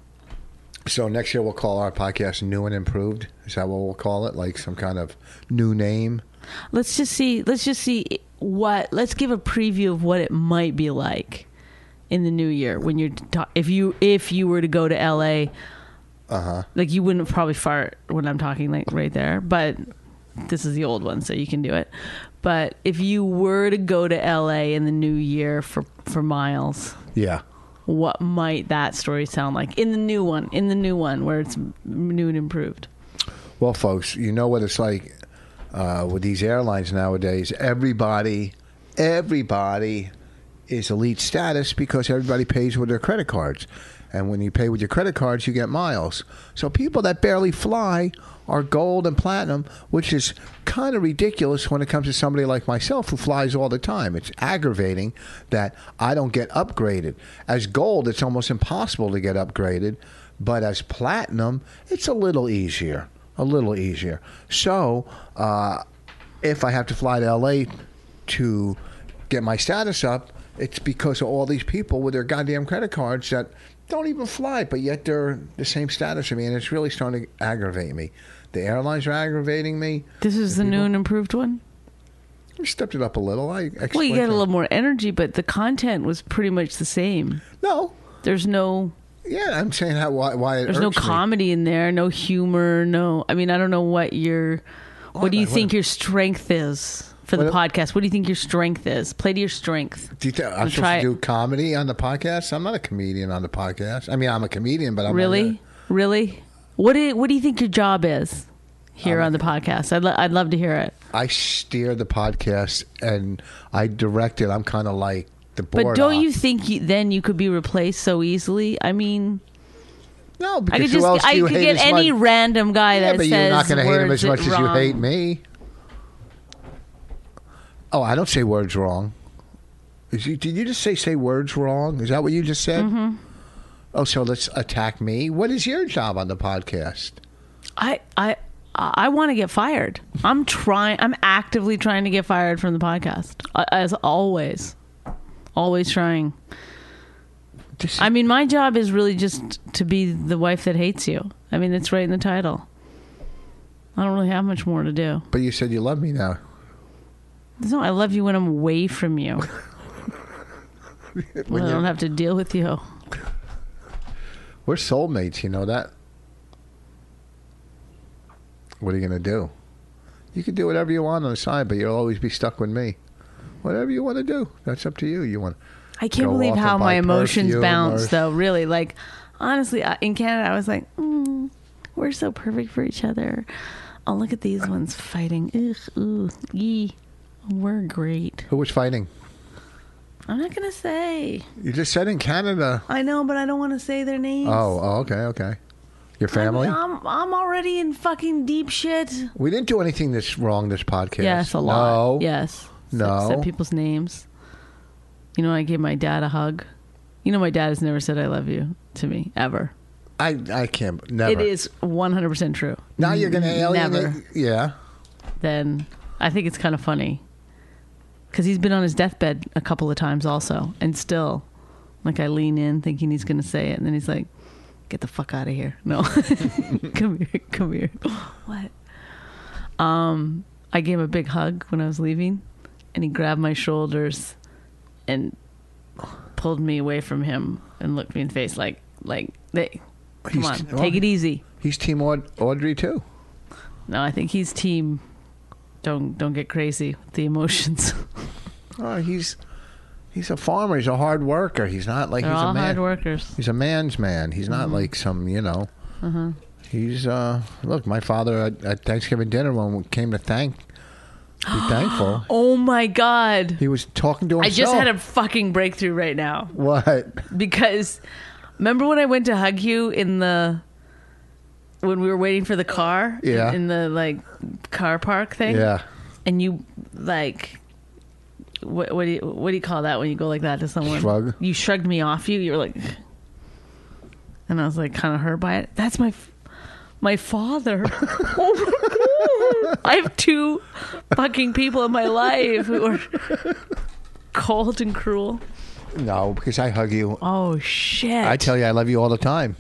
[SPEAKER 4] So next year we'll call our podcast New and Improved. Is that what we'll call it? Like some kind of new name?
[SPEAKER 5] Let's just see. Let's just see what. Let's give a preview of what it might be like in the new year when you're ta- if you if you were to go to L A.
[SPEAKER 4] Uh huh.
[SPEAKER 5] Like you wouldn't probably fart when I'm talking like right there, but this is the old one, so you can do it. But if you were to go to L A in the new year for for miles,
[SPEAKER 4] Yeah.
[SPEAKER 5] what might that story sound like in the new one? In the new one where it's new and improved.
[SPEAKER 4] Well, folks, you know what it's like uh, with these airlines nowadays. Everybody, everybody is elite status because everybody pays with their credit cards. And when you pay with your credit cards, you get miles. So people that barely fly are gold and platinum, which is kind of ridiculous when it comes to somebody like myself who flies all the time. It's aggravating that I don't get upgraded. As gold, it's almost impossible to get upgraded. But as platinum, it's a little easier. A little easier. So uh, if I have to fly to L A to get my status up, it's because of all these people with their goddamn credit cards that don't even fly, but yet they're the same status as me, and it's really starting to aggravate me. The airlines are aggravating me.
[SPEAKER 5] This is the, the new and improved one?
[SPEAKER 4] I stepped it up a little. I
[SPEAKER 5] Well, you get a little more energy, but the content was pretty much the same.
[SPEAKER 4] No.
[SPEAKER 5] There's no...
[SPEAKER 4] Yeah, I'm saying how why, why it
[SPEAKER 5] There's no
[SPEAKER 4] irks me.
[SPEAKER 5] comedy in there, no humor, no... I mean, I don't know what your... What do you
[SPEAKER 4] what-
[SPEAKER 5] think your strength is for the
[SPEAKER 4] What-
[SPEAKER 5] podcast? What do you think your strength is? Play to your strength.
[SPEAKER 4] Do you th- I'm
[SPEAKER 5] Let's
[SPEAKER 4] supposed
[SPEAKER 5] try
[SPEAKER 4] to
[SPEAKER 5] it.
[SPEAKER 4] do comedy on the podcast? I'm not a comedian on the podcast. I mean, I'm a comedian, but I'm
[SPEAKER 5] Really?
[SPEAKER 4] Not
[SPEAKER 5] Really? What do, what do you think your job is here
[SPEAKER 4] Um,
[SPEAKER 5] on the podcast? I'd, lo- I'd love to hear it.
[SPEAKER 4] a, I steer the podcast and I direct it. I'm kind of like the board.
[SPEAKER 5] But don't
[SPEAKER 4] op.
[SPEAKER 5] you think you, then you could be replaced so easily? I mean...
[SPEAKER 4] No,
[SPEAKER 5] I
[SPEAKER 4] because
[SPEAKER 5] could
[SPEAKER 4] who
[SPEAKER 5] just
[SPEAKER 4] else do
[SPEAKER 5] I
[SPEAKER 4] you
[SPEAKER 5] could
[SPEAKER 4] hate
[SPEAKER 5] get
[SPEAKER 4] as
[SPEAKER 5] any
[SPEAKER 4] much?
[SPEAKER 5] random guy
[SPEAKER 4] Yeah,
[SPEAKER 5] that
[SPEAKER 4] but
[SPEAKER 5] says
[SPEAKER 4] you're not going to hate him
[SPEAKER 5] words
[SPEAKER 4] as much as you
[SPEAKER 5] wrong.
[SPEAKER 4] hate me. Oh, I don't say words wrong. Is you, did you just say say words wrong? Is that what you just said? Mm-hmm. Oh, so let's attack me. What is your job on the podcast?
[SPEAKER 5] I I I want to get fired. I'm trying. I'm actively trying to get fired from the podcast, uh, as always. Always trying.
[SPEAKER 4] This is-
[SPEAKER 5] I mean, my job is really just to be the wife that hates you. I mean, it's right in the title. I don't really have much more to do.
[SPEAKER 4] But you said you love me now.
[SPEAKER 5] No, I love you when I'm away from you. When I
[SPEAKER 4] you-
[SPEAKER 5] don't have to deal with you.
[SPEAKER 4] We're soulmates, you know that? What are you going to do? You can do whatever you want on the side, but you'll always be stuck with me. Whatever you want to do, that's up to you. You want
[SPEAKER 5] I can't
[SPEAKER 4] Go
[SPEAKER 5] believe
[SPEAKER 4] off
[SPEAKER 5] how
[SPEAKER 4] and buy
[SPEAKER 5] my emotions
[SPEAKER 4] perfume
[SPEAKER 5] bounce,
[SPEAKER 4] or-
[SPEAKER 5] though. Really, like, honestly, I- in Canada, I was like, mm, we're so perfect for each other. Oh, look at these ones fighting. Ugh, ooh, yee. We're great.
[SPEAKER 4] Who was fighting?
[SPEAKER 5] I'm not gonna say.
[SPEAKER 4] You just said in Canada.
[SPEAKER 5] I know, but I don't want to say their names.
[SPEAKER 4] Oh, oh, okay, okay. Your family?
[SPEAKER 5] I'm, I'm, I'm already in fucking deep shit.
[SPEAKER 4] We didn't do anything this wrong this podcast.
[SPEAKER 5] Yes, a lot.
[SPEAKER 4] No.
[SPEAKER 5] Yes.
[SPEAKER 4] No.
[SPEAKER 5] Said people's names. You know, I gave my dad a hug. You know, my dad has never said "I love you" to me ever.
[SPEAKER 4] I I can't. Never.
[SPEAKER 5] It is one hundred percent true.
[SPEAKER 4] Now you're going to alienate.
[SPEAKER 5] Never.
[SPEAKER 4] Yeah.
[SPEAKER 5] Then I think it's kind of funny because he's been on his deathbed a couple of times also, and still, like, I lean in thinking he's going to say it, and then he's like, "Get the fuck out of here!" No, come here, come here. What? Um, I gave him a big hug when I was leaving, and he grabbed my shoulders and pulled me away from him and looked me in the face like, like, hey, come
[SPEAKER 4] He's-
[SPEAKER 5] on,
[SPEAKER 4] well,
[SPEAKER 5] take it easy.
[SPEAKER 4] He's Team Aud- Audrey too.
[SPEAKER 5] No, I think he's team. Don't don't get crazy with the emotions.
[SPEAKER 4] Oh, he's he's a farmer. He's a hard worker. He's not like
[SPEAKER 5] They're
[SPEAKER 4] he's
[SPEAKER 5] all
[SPEAKER 4] a man.
[SPEAKER 5] hard workers.
[SPEAKER 4] He's a man's man. He's not
[SPEAKER 5] Mm-hmm.
[SPEAKER 4] like some, you know. He's uh. Look, my father at, at Thanksgiving dinner when we came to thank, be thankful.
[SPEAKER 5] Oh my God!
[SPEAKER 4] He was talking to
[SPEAKER 5] I
[SPEAKER 4] himself.
[SPEAKER 5] just had a fucking breakthrough right now
[SPEAKER 4] What?
[SPEAKER 5] because remember when I went to hug you in the when we were waiting for the car?
[SPEAKER 4] Yeah.
[SPEAKER 5] In the like car park thing.
[SPEAKER 4] Yeah.
[SPEAKER 5] And you like. What, what do you what do you call that when you go like that to someone?
[SPEAKER 4] Shrug.
[SPEAKER 5] You shrugged me off. You you were like, and I was like kind of hurt by it. That's my f- my father. Oh my God. I have two fucking people in my life who are cold and cruel.
[SPEAKER 4] No, because I hug you.
[SPEAKER 5] Oh shit!
[SPEAKER 4] I tell you, I love you all the time.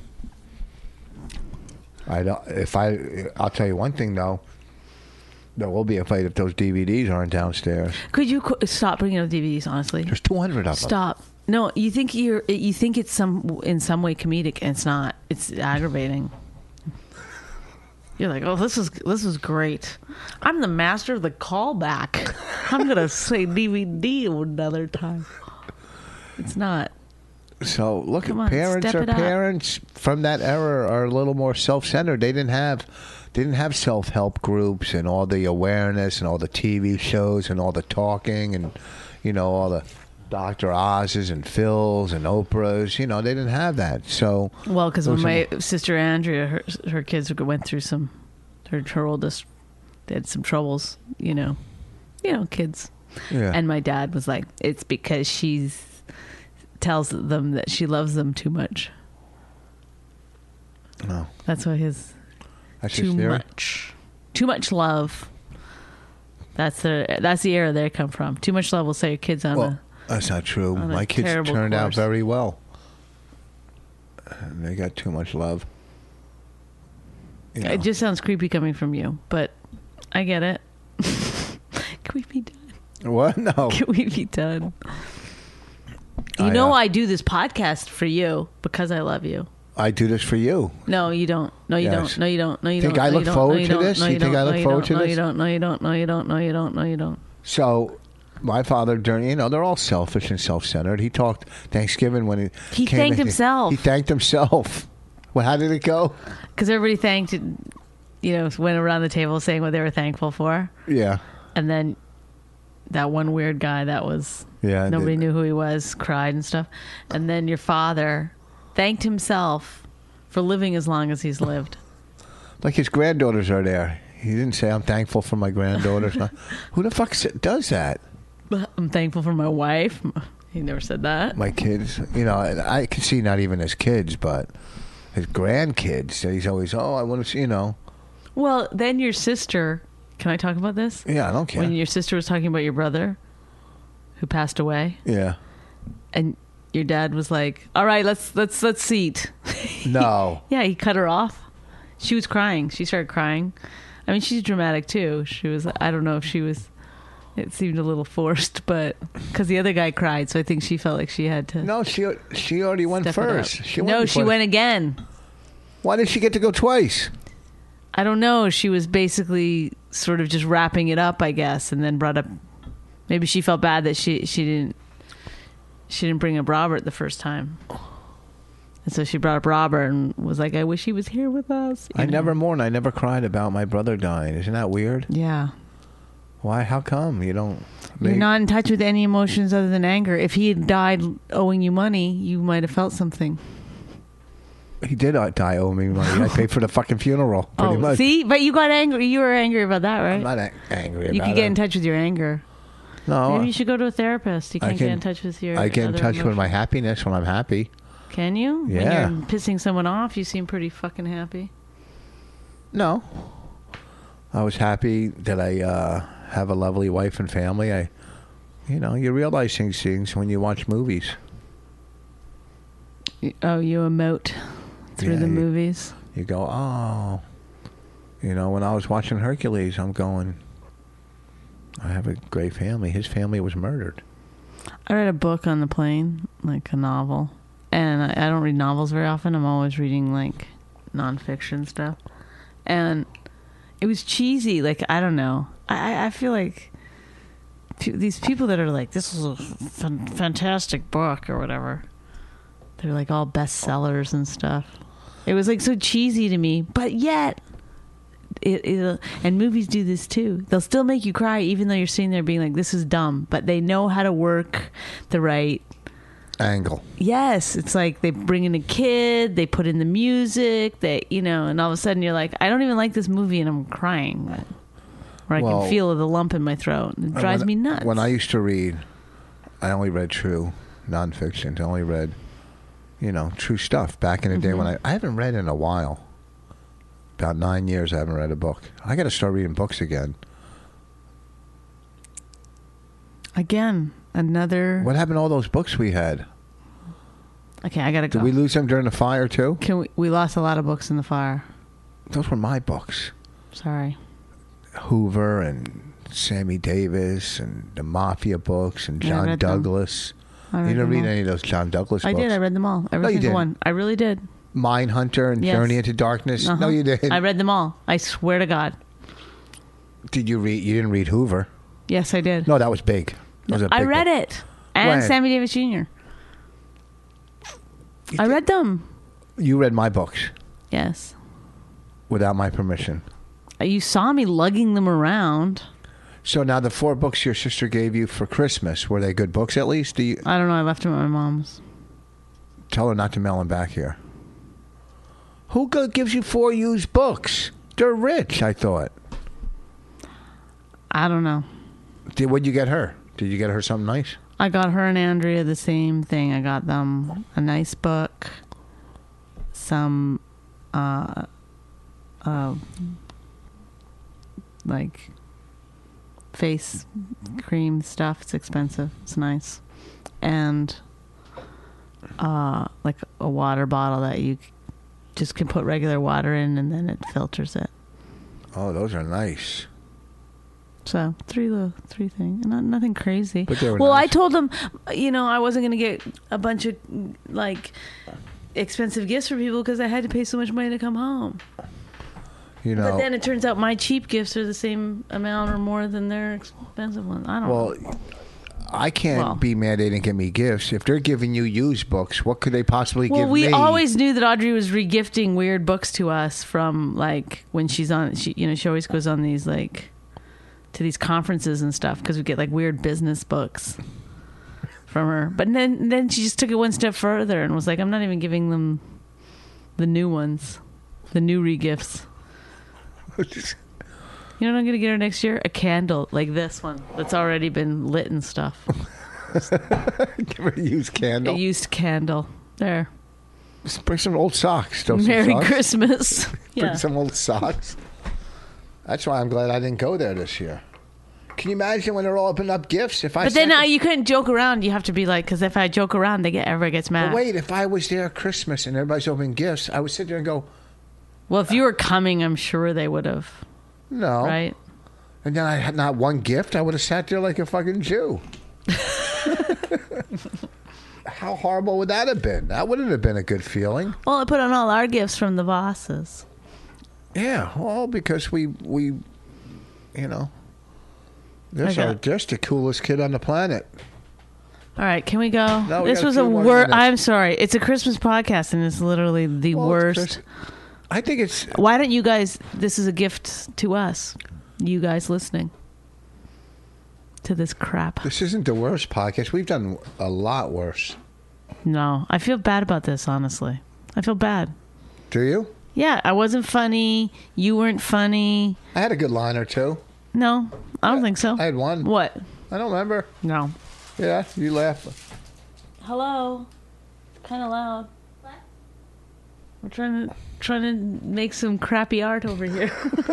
[SPEAKER 4] I don't. If I, I'll tell you one thing though. There will be a fight if those D V Ds aren't downstairs.
[SPEAKER 5] Could you qu- stop bringing up D V Ds? Honestly,
[SPEAKER 4] There's two hundred of them.
[SPEAKER 5] stop. No, you think you're you think it's some in some way comedic, and it's not. It's aggravating. You're like, oh, this is this is great. I'm the master of the callback. I'm gonna say D V D another time. It's not.
[SPEAKER 4] So look,
[SPEAKER 5] Come
[SPEAKER 4] at
[SPEAKER 5] on,
[SPEAKER 4] parents
[SPEAKER 5] step
[SPEAKER 4] are
[SPEAKER 5] it up.
[SPEAKER 4] parents from that era are a little more self-centered. They didn't have, they didn't have self-help groups and all the awareness and all the T V shows and all the talking and, you know, all the Doctor Oz's and Phil's and Oprah's. You know, they didn't have that. So
[SPEAKER 5] Well, because when
[SPEAKER 4] those
[SPEAKER 5] my
[SPEAKER 4] are-
[SPEAKER 5] sister Andrea, her her kids went through some, her her oldest, they had some troubles. You know, you know, kids.
[SPEAKER 4] yeah.
[SPEAKER 5] And my dad was like, it's because she's tells them that she loves them too much.
[SPEAKER 4] No,
[SPEAKER 5] That's why his
[SPEAKER 4] that's
[SPEAKER 5] too
[SPEAKER 4] his theory.
[SPEAKER 5] much, too much love. That's the that's the era they come from. Too much love will set your kids on
[SPEAKER 4] Well,
[SPEAKER 5] a.
[SPEAKER 4] that's not true.
[SPEAKER 5] on a
[SPEAKER 4] My kids
[SPEAKER 5] terrible
[SPEAKER 4] turned out
[SPEAKER 5] course.
[SPEAKER 4] very well. And they got too much love. You know.
[SPEAKER 5] It just sounds creepy coming from you, but I get it. Can we be done?
[SPEAKER 4] What? No.
[SPEAKER 5] Can we be done? You
[SPEAKER 4] I,
[SPEAKER 5] know,
[SPEAKER 4] uh,
[SPEAKER 5] I do this podcast for you because I love you.
[SPEAKER 4] I do this for you.
[SPEAKER 5] No, you don't. No, you
[SPEAKER 4] Yes.
[SPEAKER 5] don't. No, you don't. No, you
[SPEAKER 4] Think
[SPEAKER 5] don't.
[SPEAKER 4] I
[SPEAKER 5] No,
[SPEAKER 4] look
[SPEAKER 5] you don't.
[SPEAKER 4] forward
[SPEAKER 5] No, you
[SPEAKER 4] to
[SPEAKER 5] don't.
[SPEAKER 4] this?
[SPEAKER 5] No,
[SPEAKER 4] You
[SPEAKER 5] you
[SPEAKER 4] think
[SPEAKER 5] don't.
[SPEAKER 4] I
[SPEAKER 5] No,
[SPEAKER 4] look
[SPEAKER 5] you
[SPEAKER 4] forward
[SPEAKER 5] don't.
[SPEAKER 4] to
[SPEAKER 5] No,
[SPEAKER 4] this?
[SPEAKER 5] you don't. No, you don't. No, you don't. No, you don't. No, you don't.
[SPEAKER 4] So, my father, during you know, they're all selfish and self-centered. He talked Thanksgiving when he
[SPEAKER 5] He
[SPEAKER 4] came
[SPEAKER 5] thanked
[SPEAKER 4] in-
[SPEAKER 5] himself.
[SPEAKER 4] He thanked himself. Well, how did it go?
[SPEAKER 5] Because everybody thanked, you know, went around the table saying what they were thankful for,
[SPEAKER 4] Yeah,
[SPEAKER 5] and then that one weird guy that was
[SPEAKER 4] yeah.
[SPEAKER 5] nobody
[SPEAKER 4] the-
[SPEAKER 5] knew who he was cried and stuff, and then your father thanked himself for living as long as he's lived.
[SPEAKER 4] Like his granddaughters are there. He didn't say, "I'm thankful for my granddaughters." Who the fuck s- does that?
[SPEAKER 5] I'm thankful for my wife. He never said that.
[SPEAKER 4] My kids, you know, and I can see not even his kids, but his grandkids. That he's always, oh, I want to see, you know.
[SPEAKER 5] Well, then your sister. Can I talk about this?
[SPEAKER 4] Yeah, I don't care.
[SPEAKER 5] When your sister was talking about your brother, who passed away,
[SPEAKER 4] yeah.
[SPEAKER 5] and your dad was like, "All right, let's let's let's seat."
[SPEAKER 4] No.
[SPEAKER 5] Yeah, he cut her off. She was crying. She started crying. I mean, she's dramatic too. She was. I don't know if she was. It seemed a little forced, but because the other guy cried, so I think she felt like she had to.
[SPEAKER 4] No, she she already went
[SPEAKER 5] step it up.
[SPEAKER 4] first. She went
[SPEAKER 5] no, she
[SPEAKER 4] before-
[SPEAKER 5] went again.
[SPEAKER 4] Why did she get to go twice?
[SPEAKER 5] I don't know. She was basically sort of just wrapping it up, I guess, and then brought up. Maybe she felt bad that she she didn't she didn't bring up Robert the first time, and so she brought up Robert and was like, "I wish he was here with us." you
[SPEAKER 4] I
[SPEAKER 5] know?
[SPEAKER 4] never mourned. I never cried about my brother dying. Isn't that weird?
[SPEAKER 5] Yeah,
[SPEAKER 4] Why? How come you don't?
[SPEAKER 5] you're
[SPEAKER 4] make-
[SPEAKER 5] not in touch with any emotions other than anger. If he had died owing you money, you might have felt something.
[SPEAKER 4] He did uh, die owing me money. I paid for the fucking funeral. Pretty
[SPEAKER 5] oh,
[SPEAKER 4] much.
[SPEAKER 5] see, but you got angry. You were angry about that, right?
[SPEAKER 4] I'm not a- angry about
[SPEAKER 5] you could get
[SPEAKER 4] it.
[SPEAKER 5] in touch with your anger.
[SPEAKER 4] No,
[SPEAKER 5] Maybe you should go to a therapist. You
[SPEAKER 4] I
[SPEAKER 5] can't
[SPEAKER 4] can-
[SPEAKER 5] get in touch with your.
[SPEAKER 4] I get in
[SPEAKER 5] other
[SPEAKER 4] touch with my
[SPEAKER 5] emotions.
[SPEAKER 4] happiness when I'm happy.
[SPEAKER 5] Can you?
[SPEAKER 4] Yeah.
[SPEAKER 5] When you're pissing someone off, you seem pretty fucking happy.
[SPEAKER 4] No, I was happy that I uh, have a lovely wife and family. I, you know, you realize these things when you watch movies.
[SPEAKER 5] Oh, you emote through
[SPEAKER 4] Yeah,
[SPEAKER 5] the
[SPEAKER 4] you-
[SPEAKER 5] movies.
[SPEAKER 4] You go, oh, you know, when I was watching Hercules, I'm going, I have a great family. His family was murdered.
[SPEAKER 5] I read a book on the plane, like a novel, and I, I don't read novels very often. I'm always reading like nonfiction stuff, and it was cheesy. Like I don't know. I I feel like pe- these people that are like, this is a fan- fantastic book or whatever. They're like all bestsellers and stuff. It was like so cheesy to me, but yet, it, it and movies do this too. They'll still make you cry even though you're sitting there being like, "This is dumb," but they know how to work the right
[SPEAKER 4] Angle.
[SPEAKER 5] Yes, it's like they bring in a kid, they put in the music, they you know, and all of a sudden you're like, I don't even like this movie, and I'm crying, or I
[SPEAKER 4] Well,
[SPEAKER 5] can feel the lump in my throat. It drives
[SPEAKER 4] when,
[SPEAKER 5] me nuts.
[SPEAKER 4] When I used to read, I only read true nonfiction. I only read, you know, true stuff. Back in the day
[SPEAKER 5] Mm-hmm.
[SPEAKER 4] when I I haven't read in a while. About nine years I haven't read a book. I got to start reading books again.
[SPEAKER 5] Again, another.
[SPEAKER 4] What happened to all those books we had?
[SPEAKER 5] Okay, I gotta go.
[SPEAKER 4] Did we lose them during the fire too?
[SPEAKER 5] Can we? We lost a lot of books in the fire.
[SPEAKER 4] Those were my books.
[SPEAKER 5] Sorry.
[SPEAKER 4] Hoover and Sammy Davis and the Mafia books and
[SPEAKER 5] Yeah, I
[SPEAKER 4] John
[SPEAKER 5] read them.
[SPEAKER 4] Douglas.
[SPEAKER 5] I
[SPEAKER 4] You
[SPEAKER 5] read
[SPEAKER 4] didn't
[SPEAKER 5] them
[SPEAKER 4] read
[SPEAKER 5] all.
[SPEAKER 4] any of those John Douglas
[SPEAKER 5] I
[SPEAKER 4] books?
[SPEAKER 5] did. I read them all. Every
[SPEAKER 4] No, you
[SPEAKER 5] single
[SPEAKER 4] didn't.
[SPEAKER 5] one. I really did.
[SPEAKER 4] Mindhunter and
[SPEAKER 5] Yes.
[SPEAKER 4] Journey into Darkness?
[SPEAKER 5] Uh-huh.
[SPEAKER 4] No, you didn't.
[SPEAKER 5] I read them all. I swear to God.
[SPEAKER 4] Did you read? You didn't read Hoover?
[SPEAKER 5] Yes, I did.
[SPEAKER 4] No, that was big. That was a
[SPEAKER 5] I
[SPEAKER 4] big
[SPEAKER 5] read
[SPEAKER 4] book.
[SPEAKER 5] it. And
[SPEAKER 4] When?
[SPEAKER 5] Sammy Davis Junior
[SPEAKER 4] You
[SPEAKER 5] I
[SPEAKER 4] did-
[SPEAKER 5] read them.
[SPEAKER 4] You read my books
[SPEAKER 5] Yes.
[SPEAKER 4] without my permission.
[SPEAKER 5] You saw me lugging them around.
[SPEAKER 4] So now the four books your sister gave you for Christmas, were they good books at least? Do you
[SPEAKER 5] I don't know. I left them at my mom's.
[SPEAKER 4] tell her not to mail them back here? Who go- gives you four used books? They're rich, I thought.
[SPEAKER 5] I don't know.
[SPEAKER 4] Did what'd you get her? Did you get her something nice?
[SPEAKER 5] I got her and Andrea the same thing. I got them a nice book, some, uh, uh, like face cream stuff. It's expensive. It's nice, and uh, like a water bottle that you just can put regular water in, and then it filters it.
[SPEAKER 4] Oh, those are nice.
[SPEAKER 5] So three little three things, not nothing crazy.
[SPEAKER 4] But they were
[SPEAKER 5] well, I
[SPEAKER 4] nice.
[SPEAKER 5] told them, you know, I wasn't gonna get a bunch of like expensive gifts for people because I had to pay so much money to come home.
[SPEAKER 4] You know.
[SPEAKER 5] But then it turns out my cheap gifts are the same amount or more than their expensive ones. I don't
[SPEAKER 4] well,
[SPEAKER 5] know.
[SPEAKER 4] I can't
[SPEAKER 5] Well.
[SPEAKER 4] be mad they didn't give me gifts. If they're giving you used books, what could they possibly
[SPEAKER 5] Well,
[SPEAKER 4] give
[SPEAKER 5] we
[SPEAKER 4] me?
[SPEAKER 5] always knew that Audrey was regifting weird books to us from like when she's on. She, you know, she always goes on these like to these conferences and stuff because we get like weird business books from her. But then then she just took it one step further and was like, I'm not even giving them the new ones, the new regifts. You know what I'm gonna get her next year? A candle like this one that's already been lit and stuff.
[SPEAKER 4] Give her a used
[SPEAKER 5] A
[SPEAKER 4] candle.
[SPEAKER 5] used candle. There.
[SPEAKER 4] Just bring some old socks. Throw some
[SPEAKER 5] Merry
[SPEAKER 4] socks.
[SPEAKER 5] Christmas.
[SPEAKER 4] Bring
[SPEAKER 5] Yeah.
[SPEAKER 4] some old socks. That's why I'm glad I didn't go there this year. Can you imagine when they're all opening up gifts? If I
[SPEAKER 5] But then
[SPEAKER 4] sent
[SPEAKER 5] uh,
[SPEAKER 4] them-
[SPEAKER 5] you couldn't joke around. You have to be like, because if I joke around, they get everybody gets mad.
[SPEAKER 4] But wait, if I was there at Christmas and everybody's opening gifts, I would sit there and go,
[SPEAKER 5] Well, if you were coming, I'm sure they would have.
[SPEAKER 4] no.
[SPEAKER 5] Right?
[SPEAKER 4] And then I had not one gift. I would have sat there like a fucking Jew. How horrible would that have been? That wouldn't have been a good feeling.
[SPEAKER 5] Well, I put on all our gifts from the bosses.
[SPEAKER 4] Yeah, well, because we, we you know, they're,
[SPEAKER 5] I
[SPEAKER 4] so,
[SPEAKER 5] got-
[SPEAKER 4] they're the coolest kid on the planet.
[SPEAKER 5] All right, can we go?
[SPEAKER 4] No, we
[SPEAKER 5] this
[SPEAKER 4] got a
[SPEAKER 5] was a
[SPEAKER 4] few more
[SPEAKER 5] word.
[SPEAKER 4] minutes.
[SPEAKER 5] I'm sorry. It's a Christmas podcast, and it's literally the
[SPEAKER 4] Well, it's
[SPEAKER 5] worst.
[SPEAKER 4] Chris- I think it's...
[SPEAKER 5] Why don't you guys? This is a gift to us, you guys listening to this crap.
[SPEAKER 4] This isn't the worst podcast. We've done a lot worse.
[SPEAKER 5] No, I feel bad about this. Honestly, I feel bad.
[SPEAKER 4] Do you?
[SPEAKER 5] Yeah, I wasn't funny. You weren't funny.
[SPEAKER 4] I had a good line or two.
[SPEAKER 5] No, I don't think so.
[SPEAKER 4] I had one.
[SPEAKER 5] What?
[SPEAKER 4] I don't remember.
[SPEAKER 5] No.
[SPEAKER 4] Yeah, you laugh.
[SPEAKER 5] Hello. Kind of loud. What? We're trying to trying to make some crappy art over here.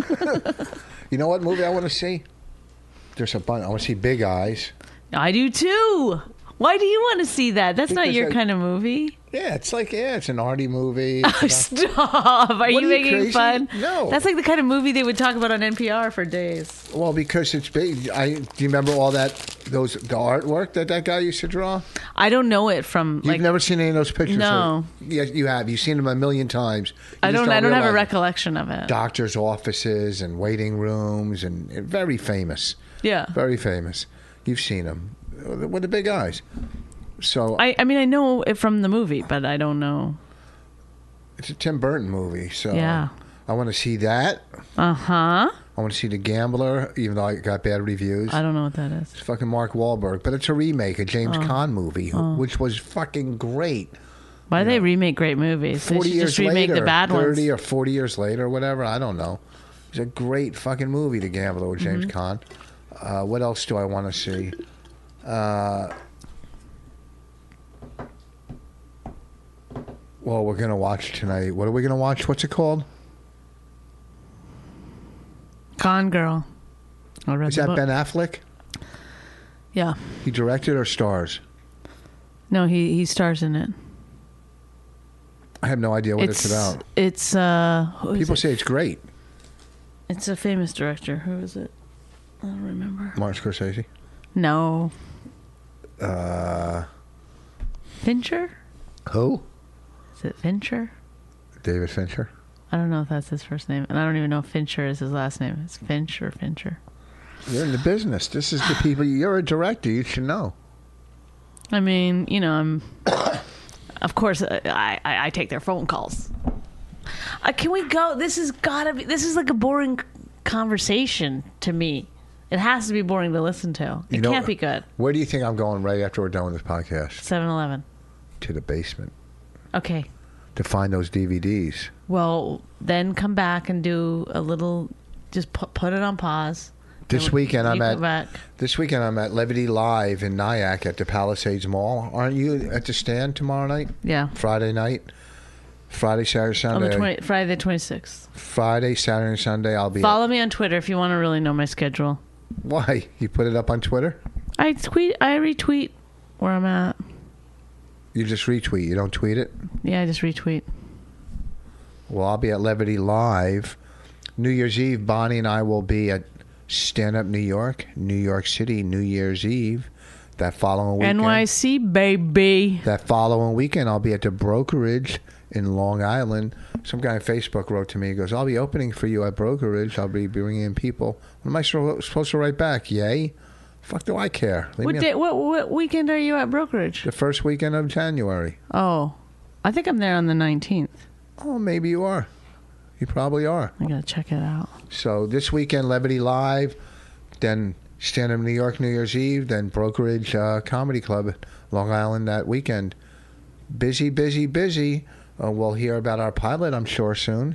[SPEAKER 4] You know what movie I want to see? There's a bunch. I want to see Big Eyes.
[SPEAKER 5] I do too. Why do you want to see that? That's not
[SPEAKER 4] Because
[SPEAKER 5] your
[SPEAKER 4] I-
[SPEAKER 5] kind of movie.
[SPEAKER 4] Yeah, it's like, yeah, it's an arty movie. It's about-
[SPEAKER 5] Stop. Are
[SPEAKER 4] What,
[SPEAKER 5] you
[SPEAKER 4] are you
[SPEAKER 5] making
[SPEAKER 4] crazy?
[SPEAKER 5] fun?
[SPEAKER 4] No.
[SPEAKER 5] That's like the kind of movie they would talk about on N P R for days.
[SPEAKER 4] well, because it's big. I do you remember all that those the artwork that that guy used to draw?
[SPEAKER 5] I don't know it from
[SPEAKER 4] You've
[SPEAKER 5] like
[SPEAKER 4] never seen any of those pictures?
[SPEAKER 5] No.
[SPEAKER 4] Or- yes, you have. You've seen them a million times. You
[SPEAKER 5] I
[SPEAKER 4] just
[SPEAKER 5] don't I don't have a
[SPEAKER 4] realize it.
[SPEAKER 5] recollection of it.
[SPEAKER 4] Doctors' offices and waiting rooms and and very famous.
[SPEAKER 5] Yeah.
[SPEAKER 4] Very famous. You've seen them with the big eyes. So
[SPEAKER 5] I, I mean I know it from the movie, but I don't know.
[SPEAKER 4] it's a Tim Burton movie. So
[SPEAKER 5] Yeah.
[SPEAKER 4] I want to see that.
[SPEAKER 5] Uh-huh.
[SPEAKER 4] I want to see The Gambler, even though I got bad reviews.
[SPEAKER 5] I don't know what that is.
[SPEAKER 4] It's fucking Mark Wahlberg, but it's a remake, a James
[SPEAKER 5] Oh.
[SPEAKER 4] Caan movie, which was fucking great.
[SPEAKER 5] Why do they remake great movies? They
[SPEAKER 4] Forty
[SPEAKER 5] should
[SPEAKER 4] years
[SPEAKER 5] just remake
[SPEAKER 4] later,
[SPEAKER 5] the bad
[SPEAKER 4] thirty
[SPEAKER 5] ones.
[SPEAKER 4] or forty years later, or whatever. I don't know. It's a great fucking movie, The Gambler with James
[SPEAKER 5] Mm-hmm.
[SPEAKER 4] Caan. Uh, what else do I want to see? Uh, well, we're gonna watch tonight. What are we gonna watch? What's it called?
[SPEAKER 5] Gone Girl. I read
[SPEAKER 4] Is
[SPEAKER 5] the
[SPEAKER 4] that
[SPEAKER 5] book.
[SPEAKER 4] Ben Affleck?
[SPEAKER 5] Yeah.
[SPEAKER 4] He directed or stars?
[SPEAKER 5] No, he he stars in it.
[SPEAKER 4] I have no idea what it's, about.
[SPEAKER 5] It's uh who is
[SPEAKER 4] People
[SPEAKER 5] it?
[SPEAKER 4] say it's great.
[SPEAKER 5] It's a famous director. Who is it? I don't remember.
[SPEAKER 4] Martin Scorsese.
[SPEAKER 5] No.
[SPEAKER 4] Uh,
[SPEAKER 5] Fincher?
[SPEAKER 4] who?
[SPEAKER 5] Is it Fincher?
[SPEAKER 4] David Fincher.
[SPEAKER 5] I don't know if that's his first name. And I don't even know if Fincher is his last name. It's Finch or Fincher.
[SPEAKER 4] You're in the business. This is the people. You're a director. You should know.
[SPEAKER 5] I mean, you know, I'm. Of course, I, I, I take their phone calls. Uh, can we go? This has gotta be. This is like a boring conversation to me. It has to be boring to listen to. It
[SPEAKER 4] You know-
[SPEAKER 5] can't be good.
[SPEAKER 4] Where do you think I'm going right after we're done with this podcast?
[SPEAKER 5] seven eleven.
[SPEAKER 4] To the basement
[SPEAKER 5] Okay.
[SPEAKER 4] to find those D V Ds.
[SPEAKER 5] Well, then come back and do a little. Just put put it on pause.
[SPEAKER 4] This
[SPEAKER 5] Then
[SPEAKER 4] weekend
[SPEAKER 5] you
[SPEAKER 4] I'm
[SPEAKER 5] come
[SPEAKER 4] at.
[SPEAKER 5] back.
[SPEAKER 4] This weekend I'm at Levity Live in Nyack at the Palisades Mall. Aren't you at the stand tomorrow night?
[SPEAKER 5] Yeah.
[SPEAKER 4] Friday night. Friday, Saturday,
[SPEAKER 5] On
[SPEAKER 4] Sunday.
[SPEAKER 5] the twenty, Friday the twenty-sixth.
[SPEAKER 4] Friday, Saturday, and Sunday. I'll be.
[SPEAKER 5] Follow me on Twitter if you want to really know my schedule.
[SPEAKER 4] Why? You put it up on Twitter?
[SPEAKER 5] I tweet. I retweet where I'm at.
[SPEAKER 4] You just retweet. You don't tweet it?
[SPEAKER 5] Yeah, I just retweet.
[SPEAKER 4] Well, I'll be at Levity Live. New Year's Eve, Bonnie and I will be at Stand Up New York, New York City, New Year's Eve. That following weekend.
[SPEAKER 5] N Y C, baby.
[SPEAKER 4] That following weekend, I'll be at the Brokerage in Long Island. Some guy on Facebook wrote to me. He goes, I'll be opening for you at Brokerage. I'll be bringing in people. What am I so- supposed to write back? Yay? Fuck do I care? Leave
[SPEAKER 5] What
[SPEAKER 4] me
[SPEAKER 5] day?
[SPEAKER 4] al-
[SPEAKER 5] What, what weekend are you at Brokerage?
[SPEAKER 4] The first weekend of January.
[SPEAKER 5] Oh, I think I'm there on the nineteenth.
[SPEAKER 4] Oh, maybe you are. You probably are.
[SPEAKER 5] I gotta check it out.
[SPEAKER 4] So this weekend, Levity Live, then Stand Up New York New Year's Eve, then Brokerage uh, Comedy Club, Long Island that weekend. Busy, busy, busy. Uh, we'll hear about our pilot, I'm sure, soon.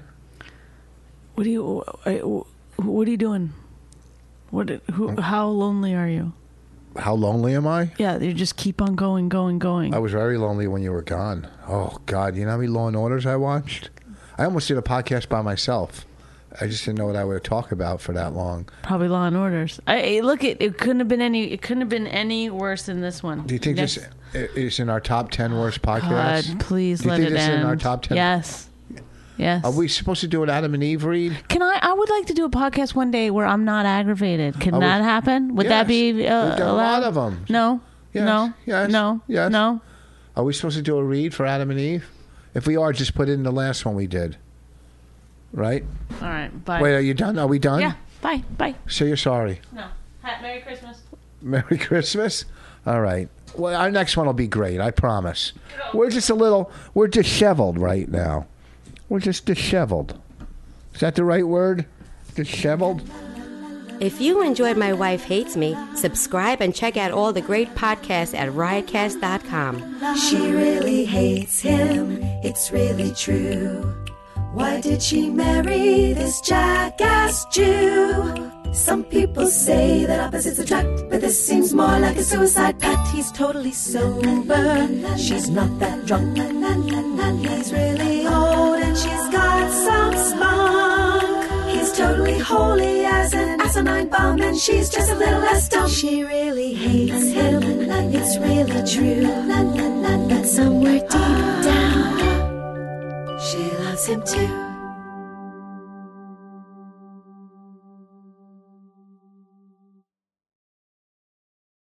[SPEAKER 5] What do you? uh, What are you doing? What? Who? How lonely are you?
[SPEAKER 4] How lonely am I?
[SPEAKER 5] Yeah, you just keep on going, going, going.
[SPEAKER 4] I was very lonely when you were gone. Oh, God. You know how many Law and Orders I watched? I almost did a podcast by myself. I just didn't know what I would talk about for that long.
[SPEAKER 5] Probably Law and Orders. I, look, it, it couldn't have been any. It couldn't have been any worse than this one.
[SPEAKER 4] Do you think
[SPEAKER 5] Next,
[SPEAKER 4] this is in our top ten worst podcasts?
[SPEAKER 5] God, please
[SPEAKER 4] do you
[SPEAKER 5] let
[SPEAKER 4] think
[SPEAKER 5] it
[SPEAKER 4] this
[SPEAKER 5] end.
[SPEAKER 4] is in our top ten?
[SPEAKER 5] Yes. Yes.
[SPEAKER 4] Are we supposed to do an Adam and Eve read?
[SPEAKER 5] Can I? I would like to do a podcast one day where I'm not aggravated. Can
[SPEAKER 4] Are we-
[SPEAKER 5] that happen? Would that
[SPEAKER 4] Yes.
[SPEAKER 5] be uh,
[SPEAKER 4] We've done a
[SPEAKER 5] allowed?
[SPEAKER 4] lot of them.
[SPEAKER 5] No.
[SPEAKER 4] Yes.
[SPEAKER 5] No.
[SPEAKER 4] Yes.
[SPEAKER 5] No.
[SPEAKER 4] Yes.
[SPEAKER 5] No.
[SPEAKER 4] Are we supposed to do a read for Adam and Eve? If we are, just put it in the last one we did. Right?
[SPEAKER 5] All right. Bye.
[SPEAKER 4] Wait, are you done? Are we done?
[SPEAKER 5] Yeah. Bye. Bye.
[SPEAKER 4] Say you're sorry.
[SPEAKER 5] No. Ha- Merry Christmas.
[SPEAKER 4] Merry Christmas. All right. Well, our next one will be great. I promise. We're just a little. We're disheveled right now. We're just disheveled. Is that the right word? Disheveled.
[SPEAKER 7] If you enjoyed My Wife Hates Me, subscribe and check out all the great podcasts at riotcast dot com.
[SPEAKER 3] She really hates him, it's really true. Why did she marry this jackass Jew? Some people say that opposites attract, but this seems more like a suicide pact. He's totally sober, she's not that drunk. He's really old and she's got some spunk. He's totally holy as an asinine bomb, and she's just a little less dumb. She really hates him, it's really true. But somewhere deep down, she loves him too.